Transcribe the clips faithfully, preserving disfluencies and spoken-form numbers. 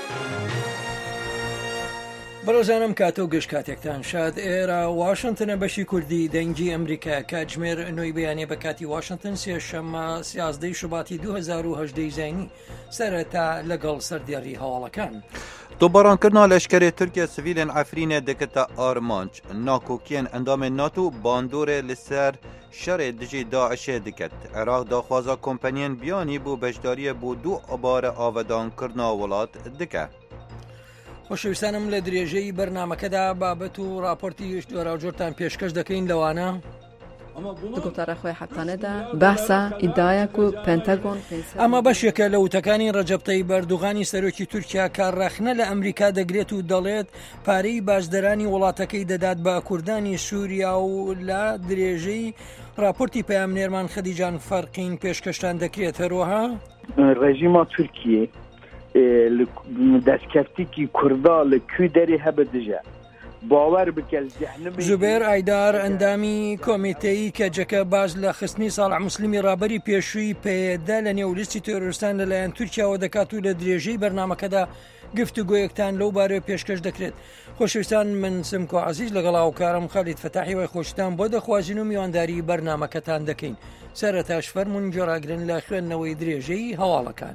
بەڕێزانم کاتە و گەشت کاتێکتان شاد. ئێرە واشنتنە بەشی کوردی دەنگی ئەمریکا کاتژمێر نوۆی بەیانێ بە کاتی واشنتن سێشەممە سیازدەی شوباتی دوو هەزار و هەژدە زینی سەرەتا لەگەڵ سەردێڕی هەواڵەکان. تۆبارانکردنا لەشکرê Tirkiye sivîlên Efrînê dikete armanc. Nakokiyên endamên NATO bandorê li ser şerê dijî Daişê diket. Iraq daxwaza kompaniyên biyanî bû beşdariyê bû du abare avedankirina welat dike. خۆشەویستانم لە درێژەی بەرنامەکەدا بابەت و راپۆرتی جۆراوجۆرتان پێشکەش دەکەین لەوانە گوتارە خۆی حەفتانەدا بەحسا ئیدایەک و پێنتەگۆن ئەمە بەشێکە لە وتەکانی ڕەجەب تەیب ئەردوغانی سەرۆکی تورکیا کارڕەخنە لە ئەمریکا دەگرێت و دەڵێت پارەی بازدەرانی وڵاتەکەی دەدات بە کوردانی سووریا و لە درێژەی راپۆرتی پەیامنێرمان خەدیجان فەرقین پێشکەشتان دەکرێت. هەروەها ڕێژیما تورکیە دەستکەفتێکی کووردا لە کوێ دەرێ هەبە دژە باوەڕ بکە زوبێر ئایدار ئەندامی کۆمیتەی کەجەکە باز لە خستنی ساڵح موسڵمی ڕابەری پێشووی پێدە لە نێولیستی تۆرۆریستان لەلایەن تورکیاوە دەکات و لە درێژەی بەرنامەکەدا گفتوگۆیەکتان لەو بارەوە پێشکەش دەکرێت. خۆشەویستان من سمکۆ عەزیز لەگەڵ هاوکارم خەلید فەتاحی وای خۆشتان بۆ دەخوازین و میوانداری بەرنامەکەتان دەکەین. سەرەتاش فەرموون گێڕاگرن لە خوێندنەوەی درێژەی هەواڵەکان.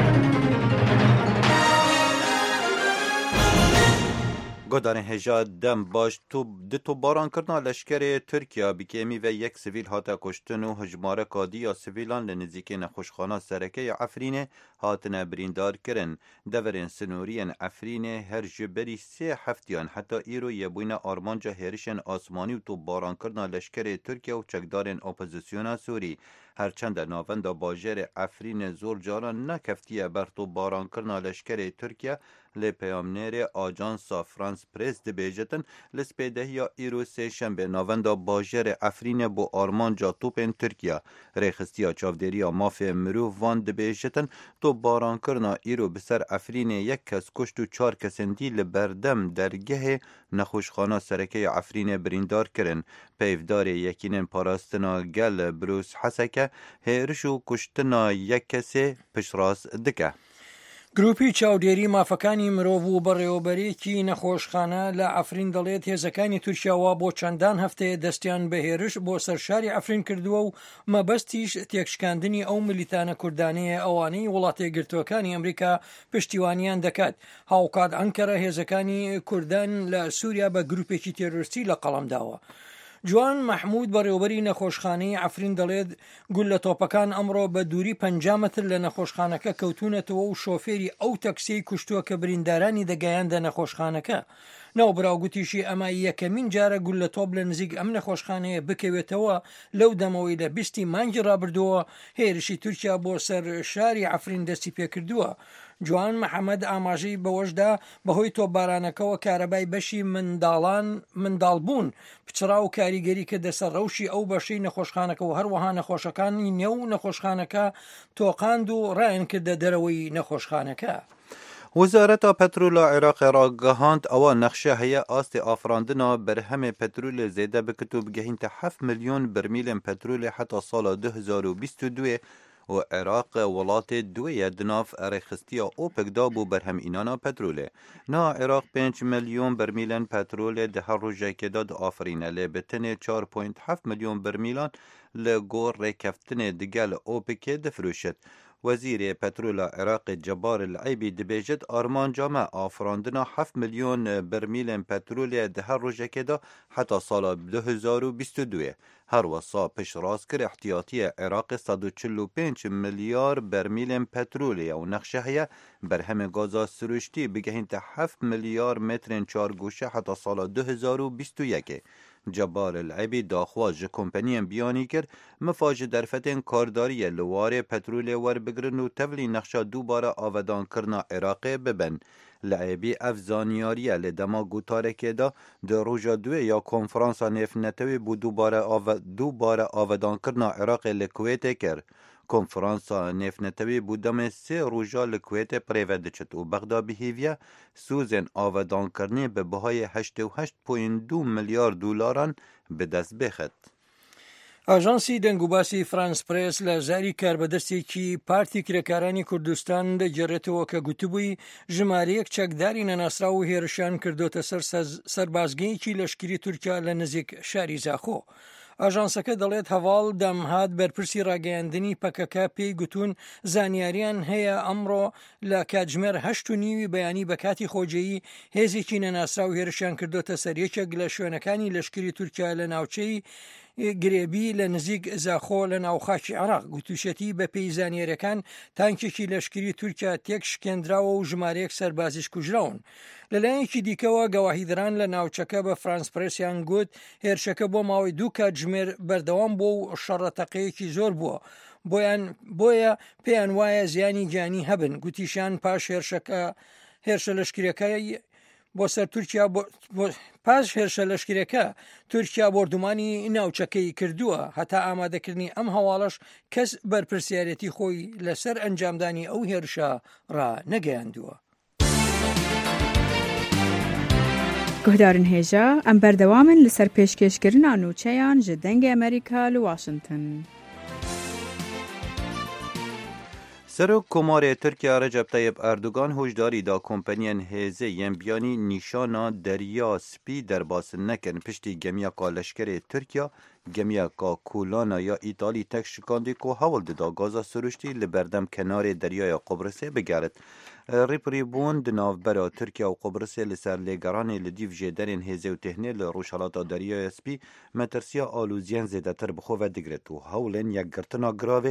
گۆدانê hêja dem baş tu di tûbarankirdina leşkerê Tirkiya bikêmî ve yek sivîl hate kuştin û hejmareka diya sivîlan li nizîkê nexweşxana Serekeyê Efrînê hatine birîndarkirin. Deverên sinûriyên Efrînê her ji berî sê heftiyan heta îro yebûyne armanca hêrişên asmanî û tûbarankirina leşkerê Tirkiye û çekdarên opozisyona Sûrî. Herçend navenda bajêrê Efrînê zor caran nekeftiye ber tûbarankirina leşkerê Tirkiye lê peyamnêrê Ajansa France Press dibêjetin li spêdehiya îro sêşembe navenda bajêrê Efrînê bû armanca tûpên Tirkiye. Rêxistiya çavdêriya mafê mirov van dibêjetin tûbarankirina îro bi ser Efrînê yek kes kuşt û çar kesên dî li berdem dergehê nexweşxana Serekeyê Efrînê birîndar kirin. Peyvdarê yekînên parastina gel Birûs Heseke hêriş û kuştina yek kesê piştras dike. گروپی چاودێری مافەکانی مرۆڤ و بەڕێوەبەرێکی نەخۆشخانە لە ئەفرین دەڵێت هێزەکانی تورکیاوە بۆ چەندان هەفتەیە دەستیان بە هێرش بۆ سەرشاری ئەفرین کردووە و مەبەستیش تێکشکاندنی ئەو ملیتانە کوردانەیە ئەوانەی وڵاتە یەکگرتووەکانی ئەمریکا پشتیوانیان دەکات. هاوکات ئەنکەرە هێزەکانی کوردان لە سووریا بە گروپێکی تێرۆریستی لە قەڵەمداوە. جوان محمود بەڕێوەبەری نەخۆشخانەی ئەفرین دەڵێت گول لە تۆپەکان ئەمڕۆ بە دووری پەنجا مەتر لە نەخۆشخانەکە کەوتونەتەوە و شۆفێری ئەو تەکسیی کوشتووە کە بریندارانی دەگەیاندە نەخۆشخانەکە. ناوبراوگوتیشی ئەمە یەکەمین جارە گول لە تۆپ لە نزیک ئەم نەخۆشخانەیە بکەوێتەوە لەو دەمەوەی لە بیستی مانگی ڕابردووە هێرشی تورکیا بۆ سەر شاری ئەفرین دەستی پێکردووە. جوان محەممەد ئاماژەی بەوەشدا بەهۆی تۆپبارانەکەەوە کارەبای بەشی منداڵان منداڵبوون پچرا و کاریگەری کە دەسەر ڕەوشی ئەو بەشەی نەخۆشخانەکە و هەروەها نەخۆشەکانی نێو نەخۆشخانەکە تۆقاند و ڕایەن کردە دەرەوەی نەخۆشخانەکە. وزارەتا پەترۆلا عێراقی ڕاگەهاند ئەوە نەخشە هەیە ئاستی ئافراندنا بەرهەمێ پەترۆلê زێدە بکت و بگەهینتە هەفت ملیۆن برمیلên پەترۆلê heta sala du hezar û bîst û duê و عێراق وڵاتê دوێیە di nav rêxistiya OPEC da bû berhemînana petrolê. Niha Iraq pênc milyon bermîlên petrolê di her rojekê de diafirîne lê bi tenê çar point heft milyon bermîlan li gor rêkeftinê digel OPECê difirûşit. Wezîrê Petrola Iraqê Cebar el-Eybî dibêjit armanca me afirandina heft milyon bermîlên petrolê di her rojekê de heta sala du hezar û bîst û duê. Her wesa piştrast kir ihtiyatiya Iraqê sed û çil û pênc milyar bermîlên petrolê û nexşe heye berhemê gaza siruştî bigehînte heft milyar metrên çargûşe heta sala du hezar û bîst û yekê. Cebar el-Eybî daxwaz ji kompaniyên biyanî kir mifa ji derfetên kardariyê li warê petrolê werbigirin û tevlî nexşa dûbara avedankirina Iraqê bibin. Li Eybî ev zaniyariye lê dema gotarekê de di roja duê ya konferansa nêfnetewê bû dûbara avedankirina Iraqê li Kuwêtê kir. Konferansa nêfnetewê bû demê sê roja li Kuwêtê pirêve diçit û Bexda bihêviye sûzên avedankirinê bi bihayê heştê û heşt point du milyar dolaran bi dest bêxit. ئاژانسی دەنگوباسی فرانس پرێس لە زاری کاربەدەستێکی پارتی کرێکارانی کوردستان دەگەڕێتەوە کە گوتبووی ژمارەیەک چەکداری نەناسرا و هێرشیان کردوتە سەر سەربازگەیەکی لەشکری تورکیا لە نزیک شاری زاخۆ. ئاژانسەکە دەڵێت هەواڵ دەمهات بەرپرسی ڕاگەیاندنی پەکەکە پێی گوتون زانیاریان هەیە ئەمڕۆ لە کاتژمێر هەشت و نیوی بەیانی بە کاتی خۆجەیی هێزێکی نەناسرا و هێرشیان کردوتە سەر یەکێک لە شوێنەکانی لەشکری تورکیا لە ناوچەی گرێبی لە نزیک زاخۆ لە ناوخاکی عراق. گوتوشەتی بە پێی زانیاریەکان تانکێکی لەشکری تورکیا تێک شکێنراوە و ژمارەیەک سەربازیش کوژراون. لەلایەنێکی دیکەوە گەواهیدران لە ناوچەکە بە فرانس پرێسیان گوت هێرشەکە بۆ ماوەی دوو کاتژمێر بەردەوام بووە و شەڕەتەقەیەکی زۆر بووە بۆیان بۆیە پێیان وایە زیانی گیانی هەبن. گوتیشان پاش هێرشەکە هێرشە لەشکریەکەی بۆ سەر تورکیا پاش هێرشە لەشکرەکە تورکیا بردومانی ناوچەکەی کردووە. هەتا ئامادەکردنی ئەم هەواڵەش کەس بەرپرسیارەتی خۆی لەسەر ئەنجامدانی ئەو هێرشە ڕا نەگەیاندووە. گهدارن هێژە ئەم بەردەوامن لەسەر پێشکەشکردنا نووچەیان ji dengê ئەمریکا لە واشنگتن. سەرۆک کۆمارê Tirkiya Recep Tayyip Erdogan hojdارî da kompaniyên hêzê yên biyanî nîşana deriya spî derbasin nekin piştî gemiyeka leşkerê Tirkiya gemiyeka Kulana ya Îtalî tek şikandî ku hewl dida gaza sürüştî li berdem kenarê deryaya Qobrisê bigerit. Rîpirîbûn di navbera Tirkiya û Qobrisê li ser lêgeranê li dîv jê derên hêzê û tehnê li rûşhelata deryaya spî metirsiya alûziyên zêdetir bi xwe vedigiret û hewlên yekgirtina giravê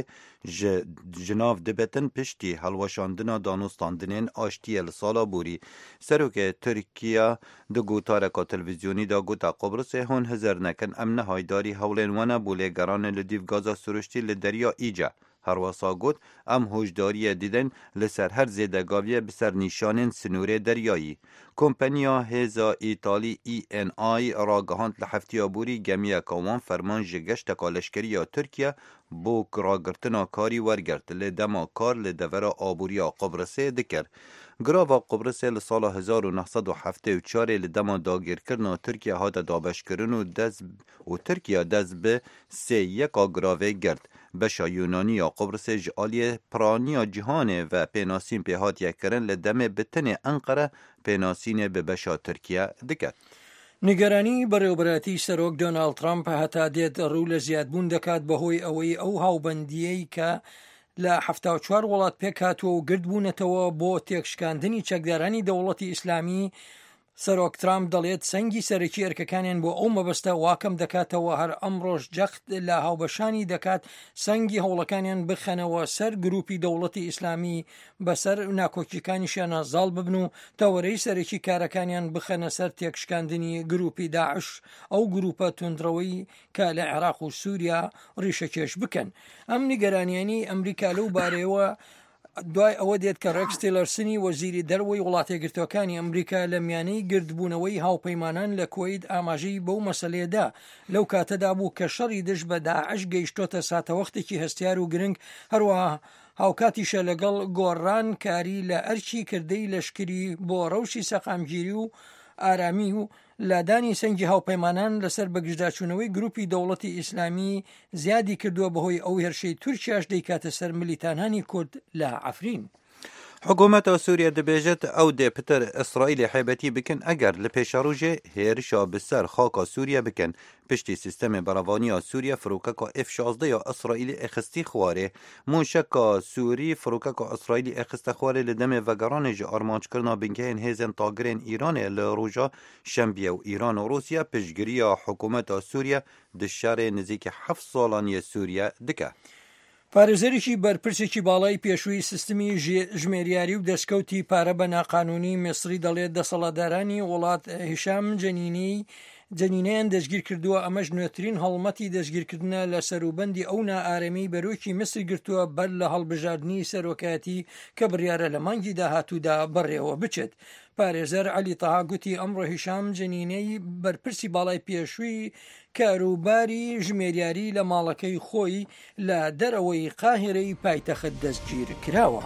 ji nav dibetin piştî helweşandina danûstandinên aştiyê li sala borî. Serokê Tirkiya di gotareka televîzyonî da gota Qobrisê hûn hizir nekin em ne haydarî hewlên we ne bû lêgeranê li dîv gaza sürüştî li derya îce. هەروەسا گوت ئەم هۆشداریە دیدن لەسەر هەر زێدەگاویە بسەر نیشانên سنوورê deryayî. Kompanya hêza Îtalî E N I ragihand li heftiya borî gemiyeka wan ferman ji geşteka leşkeriya Tirkiye bo ragirtina karî wergirt lê dema kar li devera aboriya Qobrisê dikir. Girava Qobrisê li sala hezar û neh sed û heftê û çarê li dema dagirkirina Tirkiye hate dabeşkirin û dest û Tirkiye dest bi sê yeka giravê girt. Beşa Yûnaniya Qobrisê ji aliyê piraniya cîhanê ve pênasîn pê hatiye kirin li demê bi tinê Enqere pênasînê bi beşa Tirkiye dike. نیگەرانی بەڕێوەبەتی سەرۆک دۆناڵد ترامپ هەتا دێت ڕوو لە زیادبوون دەکات بەهۆی ئەوەی ئەو هاوبەندیەی کە لە هەفتە و چوار وڵات پێک هاتووە و گردبوونەتەوە بۆ تێکشکاندنی چەکدارانی دەوڵەتی ئیسلامی. سەرۆک ترامپ دەڵێت سەنگی سەرەکی ئەرکەکانیان بۆ ئەو مەبەستە واکەم دەکاتەوە هەر ئەمڕۆژ جەخت لە هاوبەشانی دەکات سەنگی هەوڵەکانیان بخەنەوە سەر گروپی دەوڵەتی ئیسلامی بەسەر ناکۆکیەکانیشیان زاڵ ببن و تەوەرەی سەرەکی کارەکانیان بخەنە سەر تێکشکاندنی گروپی داعش ئەو گروپە توندڕەوەی کە لە عێراق و سووریا ڕیشەکێش بکەن. ئەم نیگەرانیانی ئەمریکا لەو بارەیەوە دوای ئەوە دێت کە ڕێکس تیلەرسنی وەزیری دەرەوەی وڵاتە یەکگرتوەکانی ئەمریکا لە میانەی گردبوونەوەی هاوپەیمانان لە کوێیت ئاماژەی بەو مەسەلێدا لەو کاتەدا بوو کە شەڕی دژ بە داعش گەیشتۆتە ساتەوەختێکی هەستیار و گرنگ هەروەها هاوکاتیشە لەگەڵ گۆڕان کاری لە ئەرچی کردەی لەشکری بۆ ڕەوشی سەقامگیری و ئارامی و لادانی سەنگی هاوپەیمانان لەسەر بەگژداچوونەوەی گروپی دەوڵەتی ئیسلامی زیادی کردووە بەهۆی ئەو هێرشەی تورکیاش دەیکاتە سەر ملیتانانی کورد لە عەفرین. حکوومەتە سووریا دەبێژێت ئەو دێ پتر ئیسرائیلی حیبەتی بکەن ئەگەر لە پێشەڕۆژێ هێرشا بسەر خاکا سووریا بکەن پشتی سیستەمê beravaniya Sûriya firokeka F şazde ya İsraîlî existî xwarê mûşeka Sûrî firokeka İsraîlî existe xwarê li demê vegeranê ji armançkirina bingehên hêzên tagirên Îranê li roja şembiye û Îran û Rûsya piştgiriya hikûmeta Sûriya di şerê nizîkî heft salaniyê Sûriya dike. پارێزەرێکی بەرپرسێکی باڵای پێشووی سیستمی ژمێریاری و دەستکەوتی پارە بە ناقانونی میسری دەڵێت دەسەڵاتدارانی وڵات هیشام جەنینی جەنینەیان دەستگیر کردووە. ئەمەش نوێترین هەڵمەتی دەستگیرکردنە لە سەروبەندی ئەو نائارەمی بەرۆکی مصر گرتووە بەر لە هەڵبژاردننی سەرۆکایەتی کە بڕیارە لە مانگی داهاتوودا بەڕێوە بچێت. پارێزەر عەلی تەها گوتی ئەمڕۆ هیشام جەنینەی بەرپرسی باڵای پێشووی کاروباری ژمێریاری لە ماڵەکەی خۆی لە دەرەوەی قاهیرەی پایتەخت دەستگیر کراوە.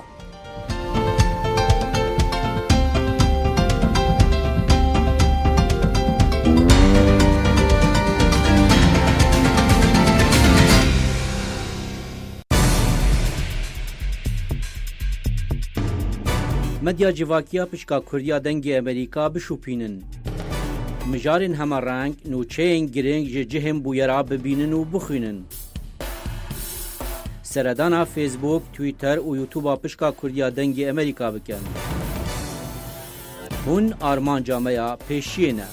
مدیا جواکیا پشکا کوردیا دنگی امریکا بشوپینن. مجارن همه رنگ نوچهین گرنگ جهم بویرا ببینن و بخوینن. سردانا فیسبوک، تویتر و یوتیوب پشکا کوردیا دنگی امریکا بکن. هون آرمان جامعه پیشینه.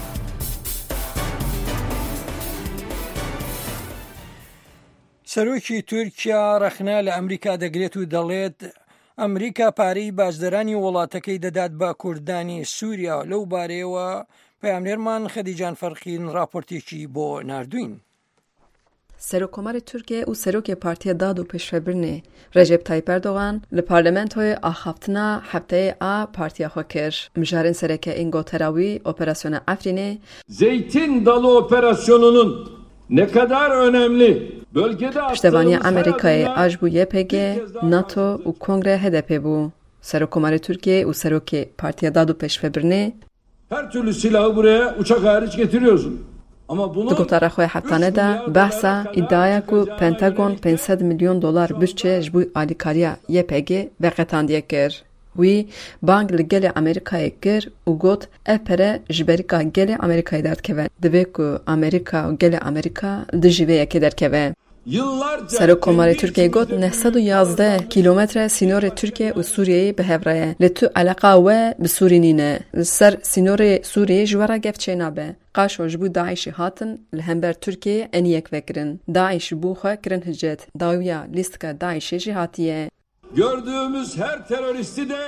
سەرۆکی تورکیا ڕەخنا لە ئەمریکا دەگرێت و دەڵێت ئەمریکا پارەی بازدەرانی وڵاتەکەی دەدات بە کوردانی سووریا. لەو بارەیەوە پەیامنێرمان خەدیجان فەرقین راپۆرتێکی بۆ ناردوین. سەرۆکۆماری تورکیە و سەرۆکی پارتیە داد و پێشەبرنێ ڕێژێب تایپ ئەردۆغان لە پارلەمنتۆی ئاخافتنا هەفتەیە ئا پارتیا خۆ کرد. مژارên sereke İngilterawî operasyona Efrînê Zeytin Dalı operasyonunun ne kadar önemli پشتیوانی ئەمریکای ئاژ بوو Y P G، ناتۆ و کۆنگرە H D P بوو. سەرۆکۆماری تورکیە و سەرۆکی پارتیا داد و پێشەبرنێ her türlü silahı buraya uçak hariç getiriyorsun. Ama bunu Gotara xwe heftaneda behsa îdaya ku Pentagon pênc sed milyon dolar bütçe ji bo alîkariya Y P G veqetandiye kir. Wî bang li gelê Amerîkayê kir û got ev pere ji berîka gelê Amerîkayê derdikeve. Divê ku Amerîka û gelê Amerîka li dijî vê yekê derkeve. Serokkomarê Tirkiyeyê got neh sed û yazdeh kîlometre sînorê Tirkiye û Sûriyeyê bi hev re ye. Lê tu eleqa we bi Sûrî nîne. Li ser sînorê Sûriyê ji we re gevçê nabe. Qaşo ji bo Daişê hatin li hember Tirkiyeyê eniyek vekirin. Daîş ji bo xwe kirin hicret. Dawiya lîstika Daişê jî hatiye. Gördüğümüz her teröristi de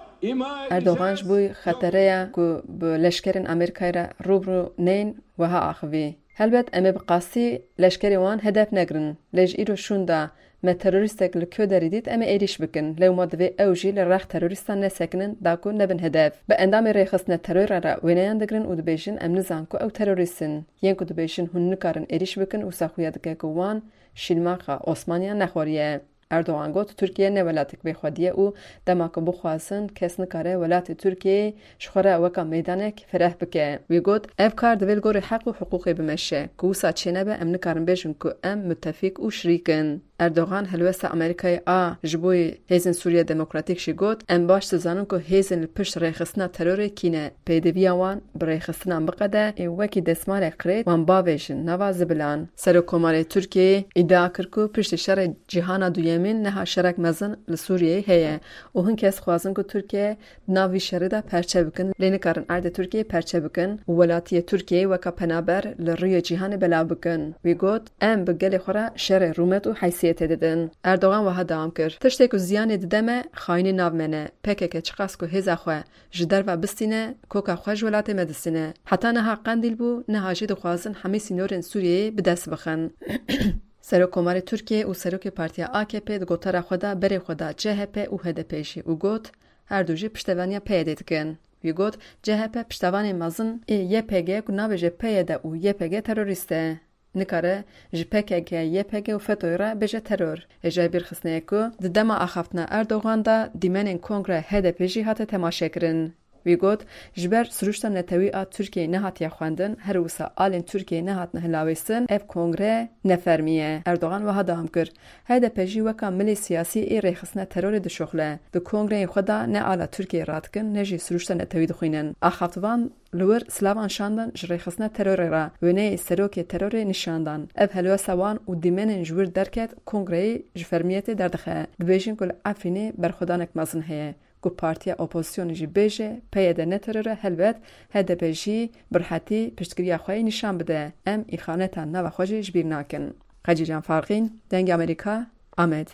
ima Erdoğan ji bo xetereya ku bi leşkerên Amerîkayê re rûbirû nên wiha axivî. Helbet em ê bi qasî leşkerê wan hedef negirin. Lê ji îro şûn da me terorîstek li kê derî dît em ê êrîş bikin. Lê wan divê ew jî li rex terorîstan nesekinin da ku nebin hedef. Bi endamê rêxistina terora re wêneyan digirin û dibêjin em nizan ku ew terorîstin. Yên ku dibêjin hûn nikarin êrîş bikin û saxuya dike ku wan şîlmaxa Osmaniya nexwariye. Erdoğan got Türkiye ne welatek bêxwediye û dema ku bixwazin kes nikare welatê Tirkiyeyê ji xwe re weka meydanek fereh bike. Wî got ev kar divê li gorî heq û hiqûqê bimeşe ku wisa çênebe em nikarin bêjin ku em müttefîk û şirîkin. Erdoğan helwesta Amerîkayê a ji bo Hêzên Sûriya Demokratîk jî got em baş dizanin ku hêzên li pişt rêxistina terorê kîne. Pêdiviya wan bi rêxistinan biqede ê wekî destmalê qirêt wan bavêjin nava zibilan. Serokkomarê Tirkiyeyê îdia kir ku piştî şerê cîhana duyemîn neha şerek mezin li Sûriyeyê heye û hin kes xwazin ku Tirkiye nav vî şerê de perçe bikin. Lê nikarin erdê Tirkiyeyê perçe bikin û welatiyê Tirkiyeyê weka penaber li rûyê cîhanê belav bikin. Wî got em bi gelê xwe re şerê rûmet û heysiyetê didin. Erdoğan wiha dawam kir. Tiştê ku ziyanê dide me xayînî nav me ne. P K K çiqas ku hêza xwe ji derve bistîne koka xwe ji welatê me distîne. Heta niha qendîl bû niha jî dixwazin hemî sînorên Sûriyeyê bi dest bixin. Serokkomarê Tirkiye û serokê Partiya A K P di gotara xwe de berê xwe da C H P û H D P jî û got her du jî piştevaniya P Y D dikin. Wî got C H P piştevanê mezin ê Y P G ku navê ji P Y D û Y P G terorîst e. Nikare ji P K K, Y P G û FETÖ re bêje teror. Êja bîrxistneyê ku di dema axaftina Erdoğan da dîmenên Kongre H D P jî hate temaşekirin. Wî got ji ber siruşta netewî a Tirkiyeyê nehatiye xwendin her wisa alên Tirkiyeyê nehatine hilawêstin ev kongre nefermiye. Erdoğan wiha dawam kir. H D P jî weka milê siyasî ê rêxistina terorê dişoxile. Di kongreyê xwe da ne ala Tirkiyeyê radikin ne jî siruşta netewî dixwînin. Axaftivan li wir silavan şandin ji rêxistina terorê re. Wêneyê serokê terorê nîşandan. Ev helwesta wan û dîmenên ji wir derket kongreyê ji fermiyetê derdixe. Dibêjin ku li Efrînê berxwedanek mezin heye. Ku partiya opozisyonê jî bêje P Y D ne terore helbet H D P jî birhetî piştgiriya xwe yê nîşan bide. Em îxaneta nava xwe jî ji bîr nakin. Xecîcan Farqîn, Dengê Amerîka, Amed.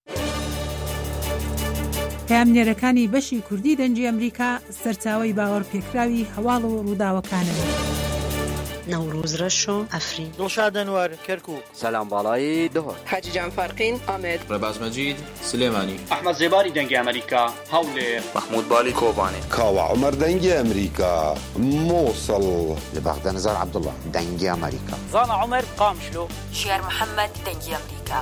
پەیامنێرەکانی بەشی کوردی دەنگی ئەمریکا سەرچاوەی باوەڕپێکراوی هەواڵ و ڕووداوەکانن. نوروز رشو افرین دڵشاد ئەنوەر کەرکووک سەلام باڵایی دهۆر حاجیجان فارقین ئامێد ڕێباز مەجید سلێمانی ئەحمەد زێباری دەنگی ئەمریکا هەولێر محمود بالی کۆبانێ کاوە عومەر دەنگی ئەمریکا مووسڵ لە بەغدەنەزار عەبدوڵڵا دەنگی ئەمریکا زانا عومەر قامشلۆ شێر محەممەد دەنگی ئەمریکا.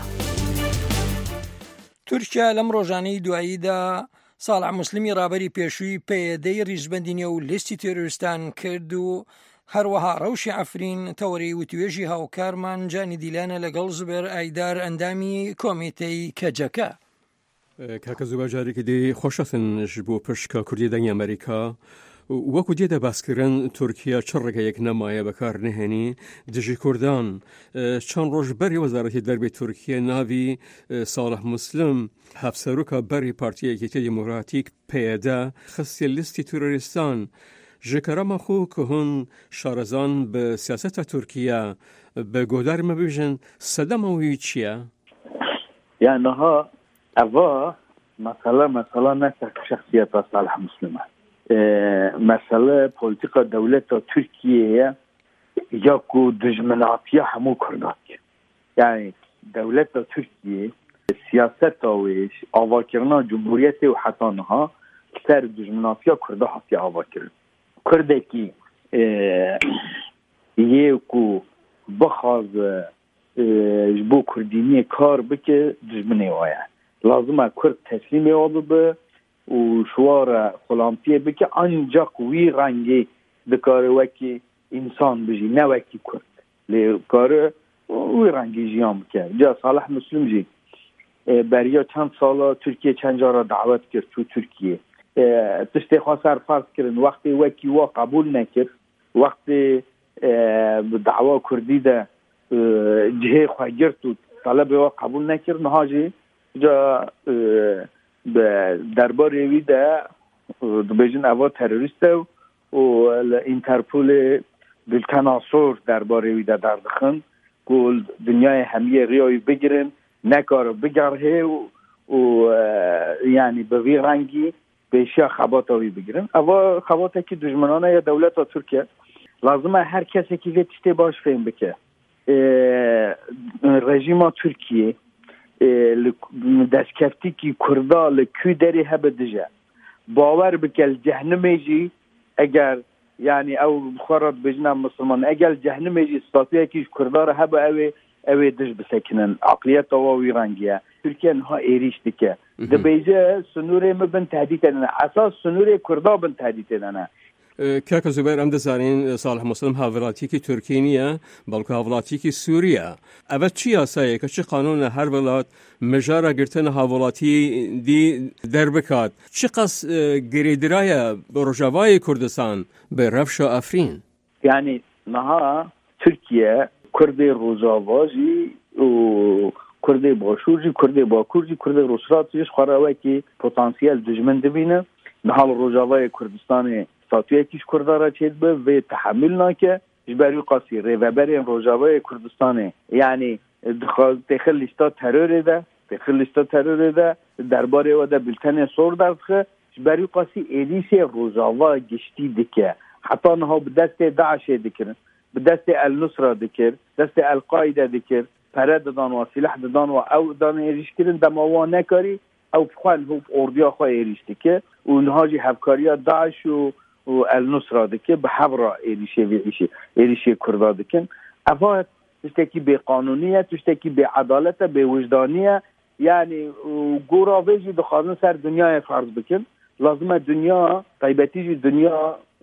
تورکیا لەم ڕۆژانەی دواییدا ساڵح موسلیمی ڕابەری پێشووی پێدەی ڕیزبەندینە و لیستی تێرۆریستان کرد و هەروەها ڕەوشی ئەفرین تەوەری وتوێژی هاوکارمان جانی دیلانە لەگەڵ زبێر ئایدار ئەندامی کۆمیتەی کەجەکە. کاکە زوبا جارێکی دی خۆشەتنش بۆ پشکە کوردی دەنگی ئەمریکا وەکو دێدە باسکردن تورکیا چ ڕێگەیەک نەمایە بەکار نهێنی دژی کوردان چەند ڕۆژ بەری وەزارەتی دەربی تورکیا ناوی ساڵح مسلم هەفسەرۆکە بەری پارتیەکی دموکراتیک پێدا خستی لیستی تۆرۆریستان ژکەرەمە خۆ کە هون شارەزان بە سیاسەتە تورکیا بە گۆدارمە ببژن سەدەمەوەی چییە؟ یانها ئەوە مەسەلە مەسەلە نەکە شەخصیەتە ساڵح مسلمە مەسەلە پۆلیتیکا دەولەتە تورکیەیە یاکو دژمناتیە هەموو کورداک یعنی دەولەتە تورکیە سیاسەتەوەش ئاواکردنا جمهوریەتێ و حەتانها سەر دژمناتیە کوردا هاتیە ئاواکردن کوردێکی یەکو بخوازە بۆ کوردینیە کار بکە دژمنێ وایە لازمە کورد تەسلیمێ وا ببە و شوارە خۆڵامتیە بکە ئەنجاق وی ڕەنگێ دکارە وەکی ئینسان بژی نەوەکی کورد لێ کارە وی ڕەنگی ژیان بکە جا ساڵح مسلم جی بەریا چەند ساڵە تورکیە چەند جارە دعوت کرد تو تورکیە تشتێ خوا سەر فەرز کردن وەختی وەکی وا قبول نەکرد وەختی دعوا کوردی دە جهێ خوا گرت و طلبێ وا قبول نەکرد نەهاژی جا دەربارێ وی دە دبێژن ئەوا تەرۆریستە و لە ئینتەرپۆلێ گولتەنا سۆر دەربارێ وی دە دەردەخن گول دنیای هەمیە ڕێیاوی بگرن نەکارە بگەڕهێ و یعنی بەوی ڕەنگی بێشیا خەباتەوی بگرن ئەوە خەباتێکی دژمنانە یا دەولەتە تورکیا لازمە هەر کەسێکی وێ تشتێ باش فێم بکە ڕژیما تورکیە دەستکەفتێکی کووردا لە کوێ دەرێ هەبە دژە باوەر بکە جەهنمێژی ئەگەر یعنی ئەو بخۆڕەت بژنە مسلمان ئەگەر جەهنمێژی ستاتویەکیش کوردارە هەبە ئەوێ ئەوێ دژ بسەکنن عقلیەتەوە وی ڕەنگیە تورکیا نها ئێریش دکە دەبێژە سنوورێ مبن تهدیدێنە ئەساس سنوورێ کووردا بن تهدیدێنە کاکە زوبەر ئەم دەزانین ساڵح مسلم هاوڵاتیەکی تورکی نییە بەڵکو هاوڵاتیەکی سووریە ئەوە چی یاسایە کە چی قانونە هەر وڵات مژارە گرتن هاوڵاتی دی دەربکات چی قەس گرێدرایە بە ڕۆژاوای کوردستان بە ڕەفش و ئەفرین یعنی نها تورکیە کوردی ڕۆژاواژی و کوردی باشوورجی کوردی باکوورجی کوردی ڕۆژراتیش خۆراوەکی پۆتانسیەل دژمن دبینە نهاڵ ڕۆژاوای کوردستانی ستاتویەکیش کوردارە چێت بە وێ تحمل ناکە ژبەری قاسی ڕێڤەبەرێن ڕۆژاوای کوردستانی یعنی تێخە لیستا تەرۆرێدا تێخە لیستا تەرۆرێدا دەربارەوە دە بولتەنێ سۆر دەردخە ژبەری قاسی ئێلیسێ ڕۆژاوا گشتی دکە حتا نها بە دەستێ داعشێ دکردن بە دەستێ ئەلنوسرا دکرد دەستێ ئەلقایدا دکرد پەرە دەدانوە سیلح دەدانوە ئەو دانە ێریشکردن دەماوا نەکاری ئەو بخوان هەوف ئۆردیا خوا ێریش دکە و نهاجی هەفکاریە داعش و و النصرة دكي بحبرة إيريشي بيعيشي إيريشي كردا دكين أفا تشتكي بقانونية تشتكي بعدالة بوجدانية يعني وقورا بيجي دخلنا سر دنيا فرض بكين لازم الدنيا طيبتيجي الدنيا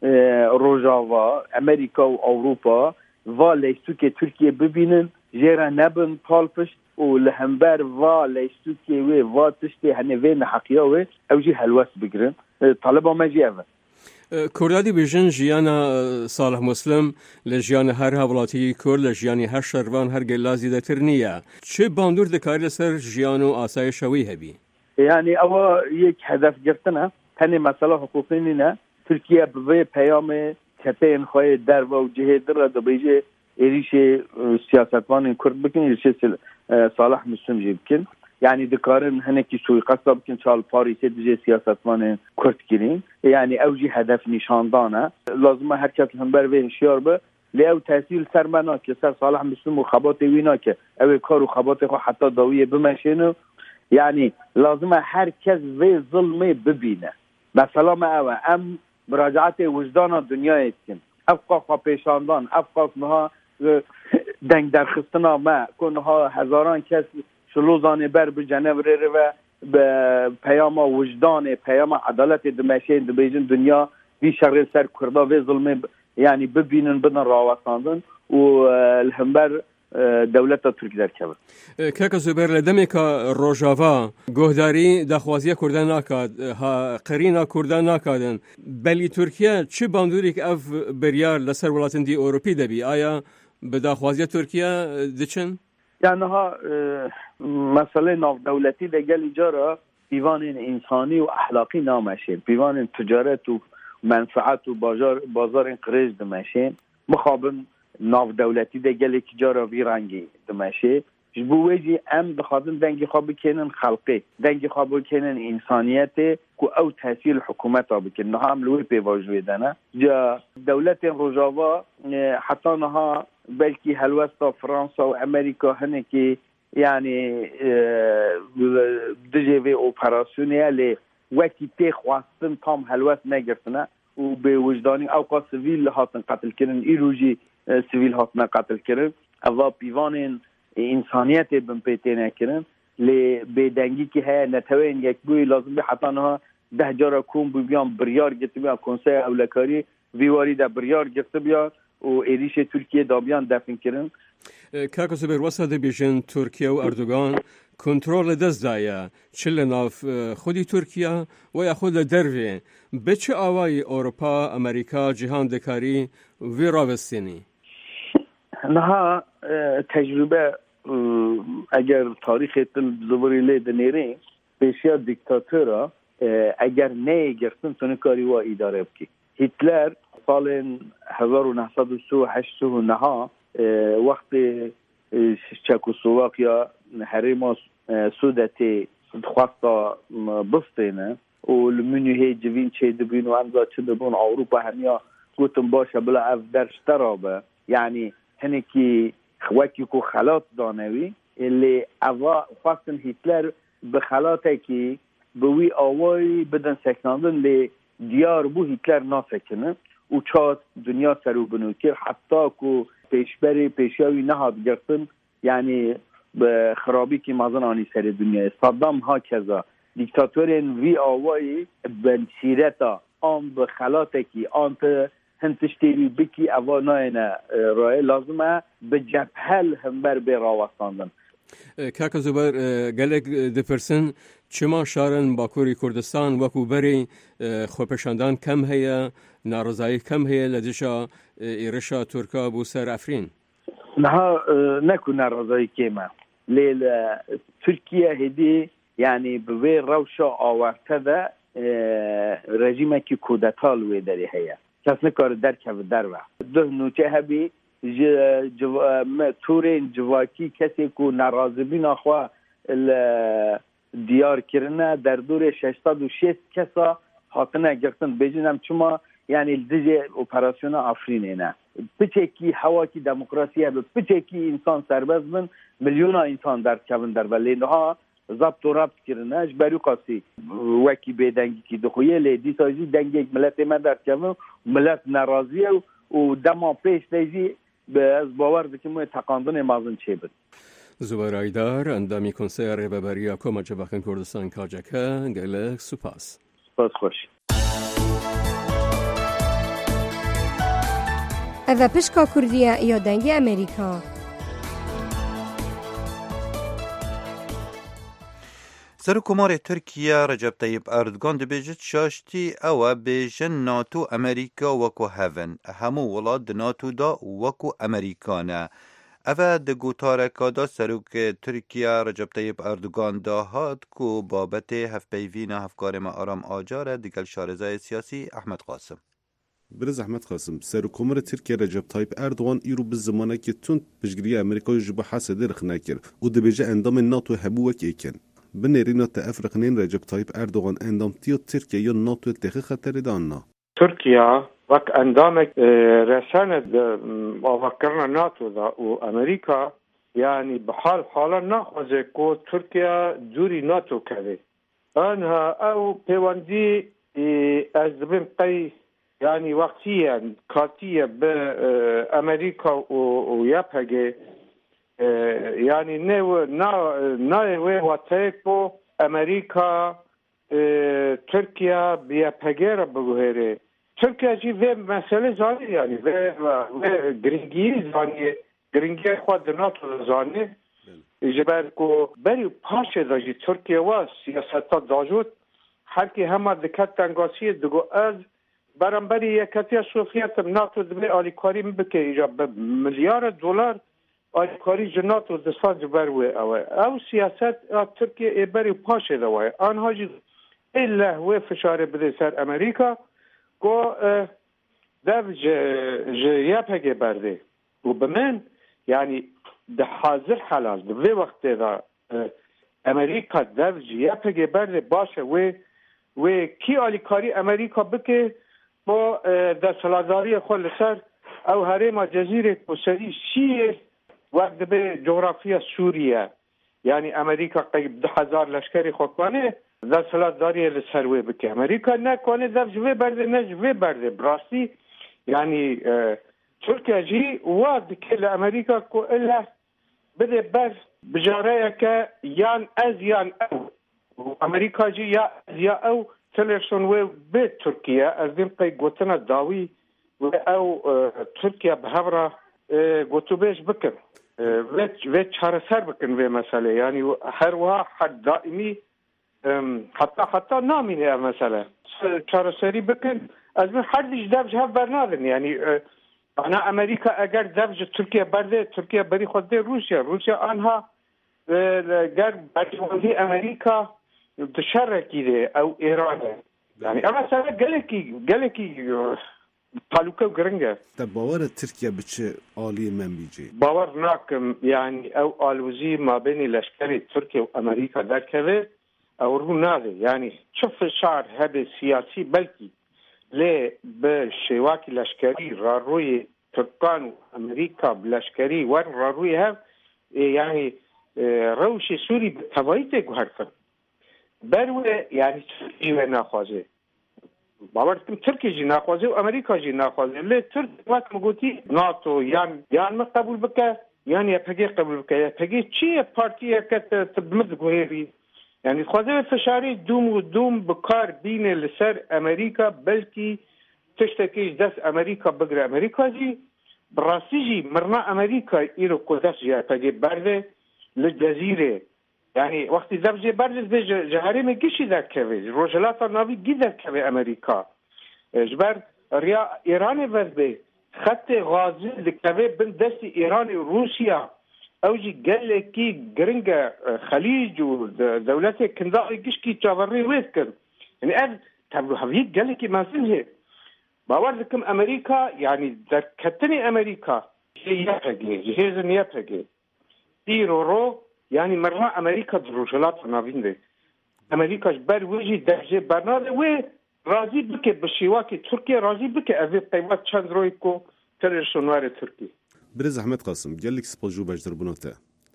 روجاوا أمريكا وأوروبا واليستوكي تركيا ببينن جيرا نبن بالفش ولهمبر واليستوكي وي واتشتي هنوين حقيقة أوجي هلوس بقرن طلبة ما جيبه کوردادی بێژن ژیانە ساڵح مسلم لە ژیانە هەر هاوڵاتی کورد لە ژیانی هەر شەروان هەر گەلازی دەتر نییە چه باندور دەکاری لەسەر ژیان و ئاسایشەوەی هەبی یعنی ئەوە یەک هەدەف گرتنە تەنێ مەسەلە حقوقی نینە تورکیا بڤێ پەیامێ کەتەیەن خۆی دەربە و جهێدرە دەبێژێ ێریشێ سیاسەتوانی کورد بکن ێریشێ ساڵح مسلم جێ بکن يعني دكارن هنكي سوي قصب كن شال باريس دجي سياستمان كرد كرين يعني اوجي هدف نشاندانه لازم حركات الهمبر به شيار به لأو تأثير سرمنا كسر صالح مسلم وخبات ويناك او كار وخبات خو حتى ضويه بمشينه يعني لازم حركات في ظلمه ببينه مثلا ما او ام مراجعه وجدان الدنيا يتكن افقا خو پیشاندان افقا ما دنگ درخستنا ما كونها هزاران کس شلوزانه بر به جنوره و به پیام وجدان پیام عدالت دمشین دبیجن دنیا بی شر سر کردا و ظلم یعنی ببینن بدن راوستاندن و الهمبر دولت ترکی درکەوت. کاکە زوبەر لە دەمێکە ڕۆژاوا گۆهداری داخوازیە کوردان ناکات قەرینا کوردان ناکاتن بەلی تورکیا چ باندورێک ئەف بریار لەسەر وڵاتندی ئۆروپی دەبی ئایا بە داخوازیە تورکیا دچن؟ یانها مەسەلەی ناودەوڵەتی لەگەلی جارە پیوانên ئینسانی و ئەحلاقی نامەشێن، پیوانên تجارەت و منفعت و بازارên قرêj dimeşên mixabin navdewletî de gelekî cara vî rengî dimeşê ji bo wê jî em dixwazin dengê xwe bikênin xelqê, dengê xwe bikênin însaniyetê ku ew tesîl hikûmeta bikin. Niha em li wê pêvajiyê de ne. Ca dewletên Rojava heta niha belkî helwesta Fransa û Amerîka hinekî yani dijê vê operasyonê lê wekî tê xwastin tam helwest negirtine û bêwijdanî ew qa sivîl hatin qetilkirin îro jî sivîl hatine qetilkirin eva pîvanên însaniyetê bin pê tê nekirin lê bêdengîkî heye netewên yekbûyî lazim bê heta niha deh cara kom bûbiyan biryar girtibiyan konseya ewlekarî vî warî de biryar girtibiyan û êrişê Tirkiye dabiyan defnkirin. کاکە زوبەر وەسا دەبێژن تورکیا و ئەردوگان کنترۆل لەدەستدایە چ لە ناف خودی تورکیا و یاخود لە دەروێ بە چه ئاوایی ئەوروپا ئەمریکا جیهان دەکاری وێ ڕاوەستێنی؟ نها تجربه اگر تاریخ تل زبری لی دنیری پیشیا دیکتاتورا اگر نه گرفتن تونه کاری و اداره بکی. هیتلر سال هزار و نهصد و سی و هشت و نه وقت چکسلواکیا حریم سودتی خواستا بستینه و لمنیه جوین چه دبین و امضا چه دبون اوروپا همیا گوتن باشه بلا اف درش ترابه یعنی هنه که خواکی که خلات دانوی اللي اوا خواستن هیتلر به خلاته که بوی آوایی بدن سکناندن لی دیار بو هیتلر ناسکنه و چاست دنیا سرو بنوکر حتی که پیشبری پیشاوی نهاد گرتن یعنی به خرابی که مازن آنی سر دنیا. صدام ها کذا دیکتاتورین وی آوایی بن سیرتا آن به خلاته که آن تا هنتشتیری بکی اوا ناینه رای لازمه به جبهل هم بر بی راوستاندن. کاکە زوبەر gelek dipirsin çima şarin Bakurê Kurdistan wekû berê xwepêşandan kem heye narizayî kem heye li dijî êrişa Tirka bû ser Efrîn? Niha neku narizayî kêm e lê li Tirkiye hêdî yani bi vê rewşa awarte de rejîmekî kudeta li wê derê heye. Kes nikare derkeve derve. Duh nûçe hebî ji turên civakî kesê ku nerazibîna xwe li diyar kirine derdorê şeştad û şêst kesa hatine girtin bêjin em çima yani li dijî operasyona Afrînê ne. Piçekî hewakî demokrasiye bi piçekî insan serbest bin milyona insan derkevin derve lê niha zapt û rapt kirine ji berî qasî wekî bêdengîkî dixuye lê dîsa jî dengek miletê me derkevin millet neraziye û dema pêş de jî ez bawer dikim wê teqandinê mezin çêbin. Zuber Aydar endamî konseya rêveberiya Koma Civakên Kurdistan kaceke gelek supas. Spas xweş. Ev pişka Kurdiya ya dengê Amerîka. Serokkomarê Tirkiye Recep Tayyip Erdogan dibêje şaştî ew e bêjin NATO Amerîka wekû hevin. Hemû welat di NATO da wekû Amerîka ne. Ev e di gotareka da Serokê Tirkiye Recep Tayyip Erdogan da hat ku babetê hevpeyvîna hevkarê me Aram Acar e digel şarêzayê siyasî Ahmed Qasim. Birez Ahmed Qasim, Serokkomarê Tirkiye Recep Tayyip Erdogan îro bi zimanekî tund piştgiriya Amerîkayê ji bo Hesedê rixne kir û dibêje endamên NATO hebû wek êkin. Binêrîna te ev rixnên Recep Tayyip Erdogan endamtiya Tirkiye ya NATOyê texî xeterê de anna. Tirkiye vek endamek resane avakirina NATO da û Amerîka yani bi hal hala naxwaze ku Tirkiye cûrî NATO keve. Anha ew pêwendî ez dibim qey yani wextiyen katiye bi Amerîka û Y P G yani ne na na wê watê ku Amerîka Tirkiye bi Y P G re biguhere. Tirkiye jî vê mesele zanî yani vê vê giringiyî zanî گرنگی خود ناتو زانه جبر کو بری پاشه داجی ترکیه و سیاستا داجود هر کی همه دکت تنگاسی دگو از برانبری یکتی سوفیت ناتو دبی آلیکاری بکه ایجا میلیارد دلار آلیکاری جناتو دستا جبر و او او سیاست ترکیه ای بری پاشه دوای آنها جی ایله و فشار بده سر امریکا کو دو جیپه برده و بمن یعنی ده حاضر حلال ده وقت ده امریکا دو جیپه برده باشه و و کی آلیکاری امریکا بکه با در سلاداری خود لسر او هرم جزیره کسری شیه وقت به جغرافیا سوریه یعنی امریکا قریب ده هزار لشکری خود کنه در سلاداری لسر و بکه امریکا نکنه در جوه برده نه جوه برده براستی یعنی ترکیه جی واد که امریکا کو الا بده بر بجاره که یان از یان او امریکا جی یا یا او تلشون و به ترکیه از دیم قی گوتنا داوی و او ترکیه به هفره گوتو بیش بکن و و چهار سر بکن و مسئله یعنی هر واحد دائمی حتی حتی نامینه مسئله چهار سری بکن از من هر دیش دبج هف برنادن یعنی انا امریکا اگر دبج ترکیه برده ترکیه بری خود ده روسیه روسیه آنها گر بجوانده امریکا دشرکی ده او ایرانه یعنی اما سر گلکی گلکی تعلقه و گرنگه تا باور ترکیه بچه عالی من بیجی باور ناکم یعنی او آلوزی ما بین لشکری ترکیه و امریکا در که او رو ناده یعنی چه فشار هده سیاسی بلکی لی به شواکی لشکری را روی ترکان و امریکا لشکری ور را روی هم یعنی روش سوری به تباییت گوهر کن بروه یعنی ترکیه نخوازه باور کم ترکیه جی نخوازه و امریکا جی نخوازه لی ترک وقت مگوتی ناتو یان یان ما قبول بکه یان یا پگی قبول بکه یا پگی چیه پارتیه که تبمد گوهری یعنی خوازه فشاری دوم و دوم بکار بینه لسر امریکا بلکی تشتکیش دست امریکا بگره امریکا جی براسی جی مرنا امریکا ایرو کدست جی پگی برده لجزیره یعنی وقتی دب جی برده به جهاری میں گیشی در کوی روجلاتا ناوی گی در کوی امریکا جبر ریا ایران وزبه خط غازی لکوی بین دست ایران و روسیا اوجی گله کی گرنگ خلیج و دولت کندائی گیش کی چاوری وید کن یعنی از تبلو هویت گله کی مازن ہے باور دکم امریکا یعنی در کتنی امریکا یپگی جهیزن یپگی ایرو رو یعنی مرنا امریکا دروجلات ناوینده امریکاش بر وجی درجه برناده و راضی بکه بشیواکی ترکیه راضی بکه اوی قیمت چند روی کو ترشونوار ترکیه برز احمد قاسم گلک سپاجو بجدر بناته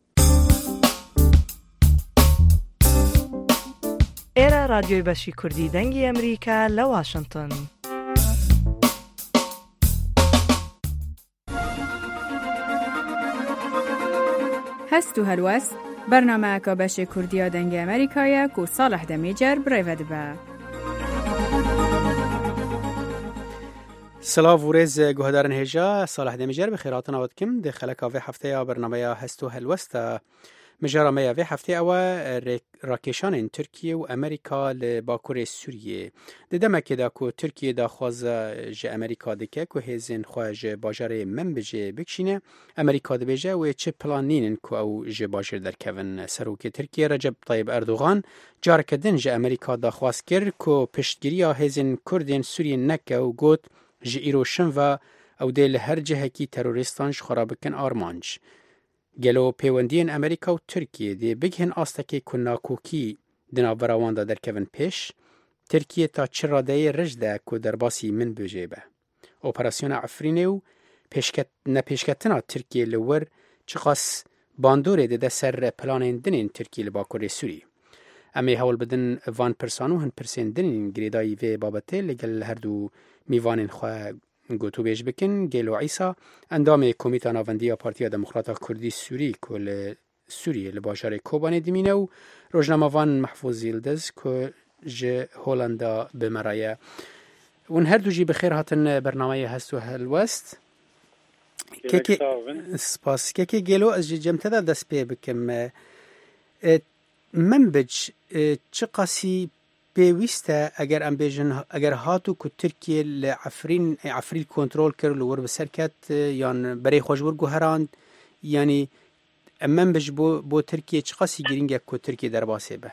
ایرا رادیوی بشی کردی دنگی امریکا لواشنطن هستو هلوست برنامه که بشه کردیا دنگ امریکایا کو صالح دمیجر برایود با سلاف و ریز گوهدارن هجا صالح دمیجر بخیراتنا ودکم ده خلک آوه هفته یا برنامه هستو هلوست مجرمه وی هفته او راکشان ترکیه و امریکا لباکور سوریه ددمه که دا که ترکیه دا خواز جه امریکا دکه که هزین خواه جه باجاره من بجه بکشینه امریکا دا بجه و چه پلانینن که او جه باجر در کون سروک ترکیه رجب طیب اردوغان جار کدن جه امریکا دا خواست کرد که پشتگیری هزین کردین سوریه نکه و گوت جه ایروشن و او دیل هر جه کی تروریستانش خرابکن آرمانج گلو پیوندین امریکا و ترکیه دی بگهن آستکی کناکوکی دنابراوان دا در کون پیش ترکیه تا چراده رجده که در باسی من بجیبه اپراسیون عفرینه و پیشکت نپیشکتنا ترکیه لور چقاس باندوره ده سر پلانین دنین ترکیه لباکور سوری امی حول بدن وان پرسانو هن پرسین دنین گریدایی و بابته لگل هر دو میوانین خواه گوتو بیش بکن گلو عیسا اندام کمیته ناوندی پارتیا دموکراتا کردی سوری کل سوریه لباشار کوبانه دیمینه و روزنامه‌وان محفوظ یلدز که ج هولندا بمرایه اون هر دو جی بخیر هاتن برنامه هستو هلوست کێکی سپاس کێکی گێلۆ ئەس جەمتەدا دەست پێ بکەم من بچ چ قەسی پێویستە ئەگەر ئەم بێژن ئەگەر هاتو کو تورکیە لە عفرین عفریل کۆنتترۆل کرد لە وەر بەسەرکەت یان بەرەی خۆشببرگ و هەراند ینی ئەمەم بش بۆ بۆ تورکیە چ قەسی گرنگە کو تورکی دەرباسێ بە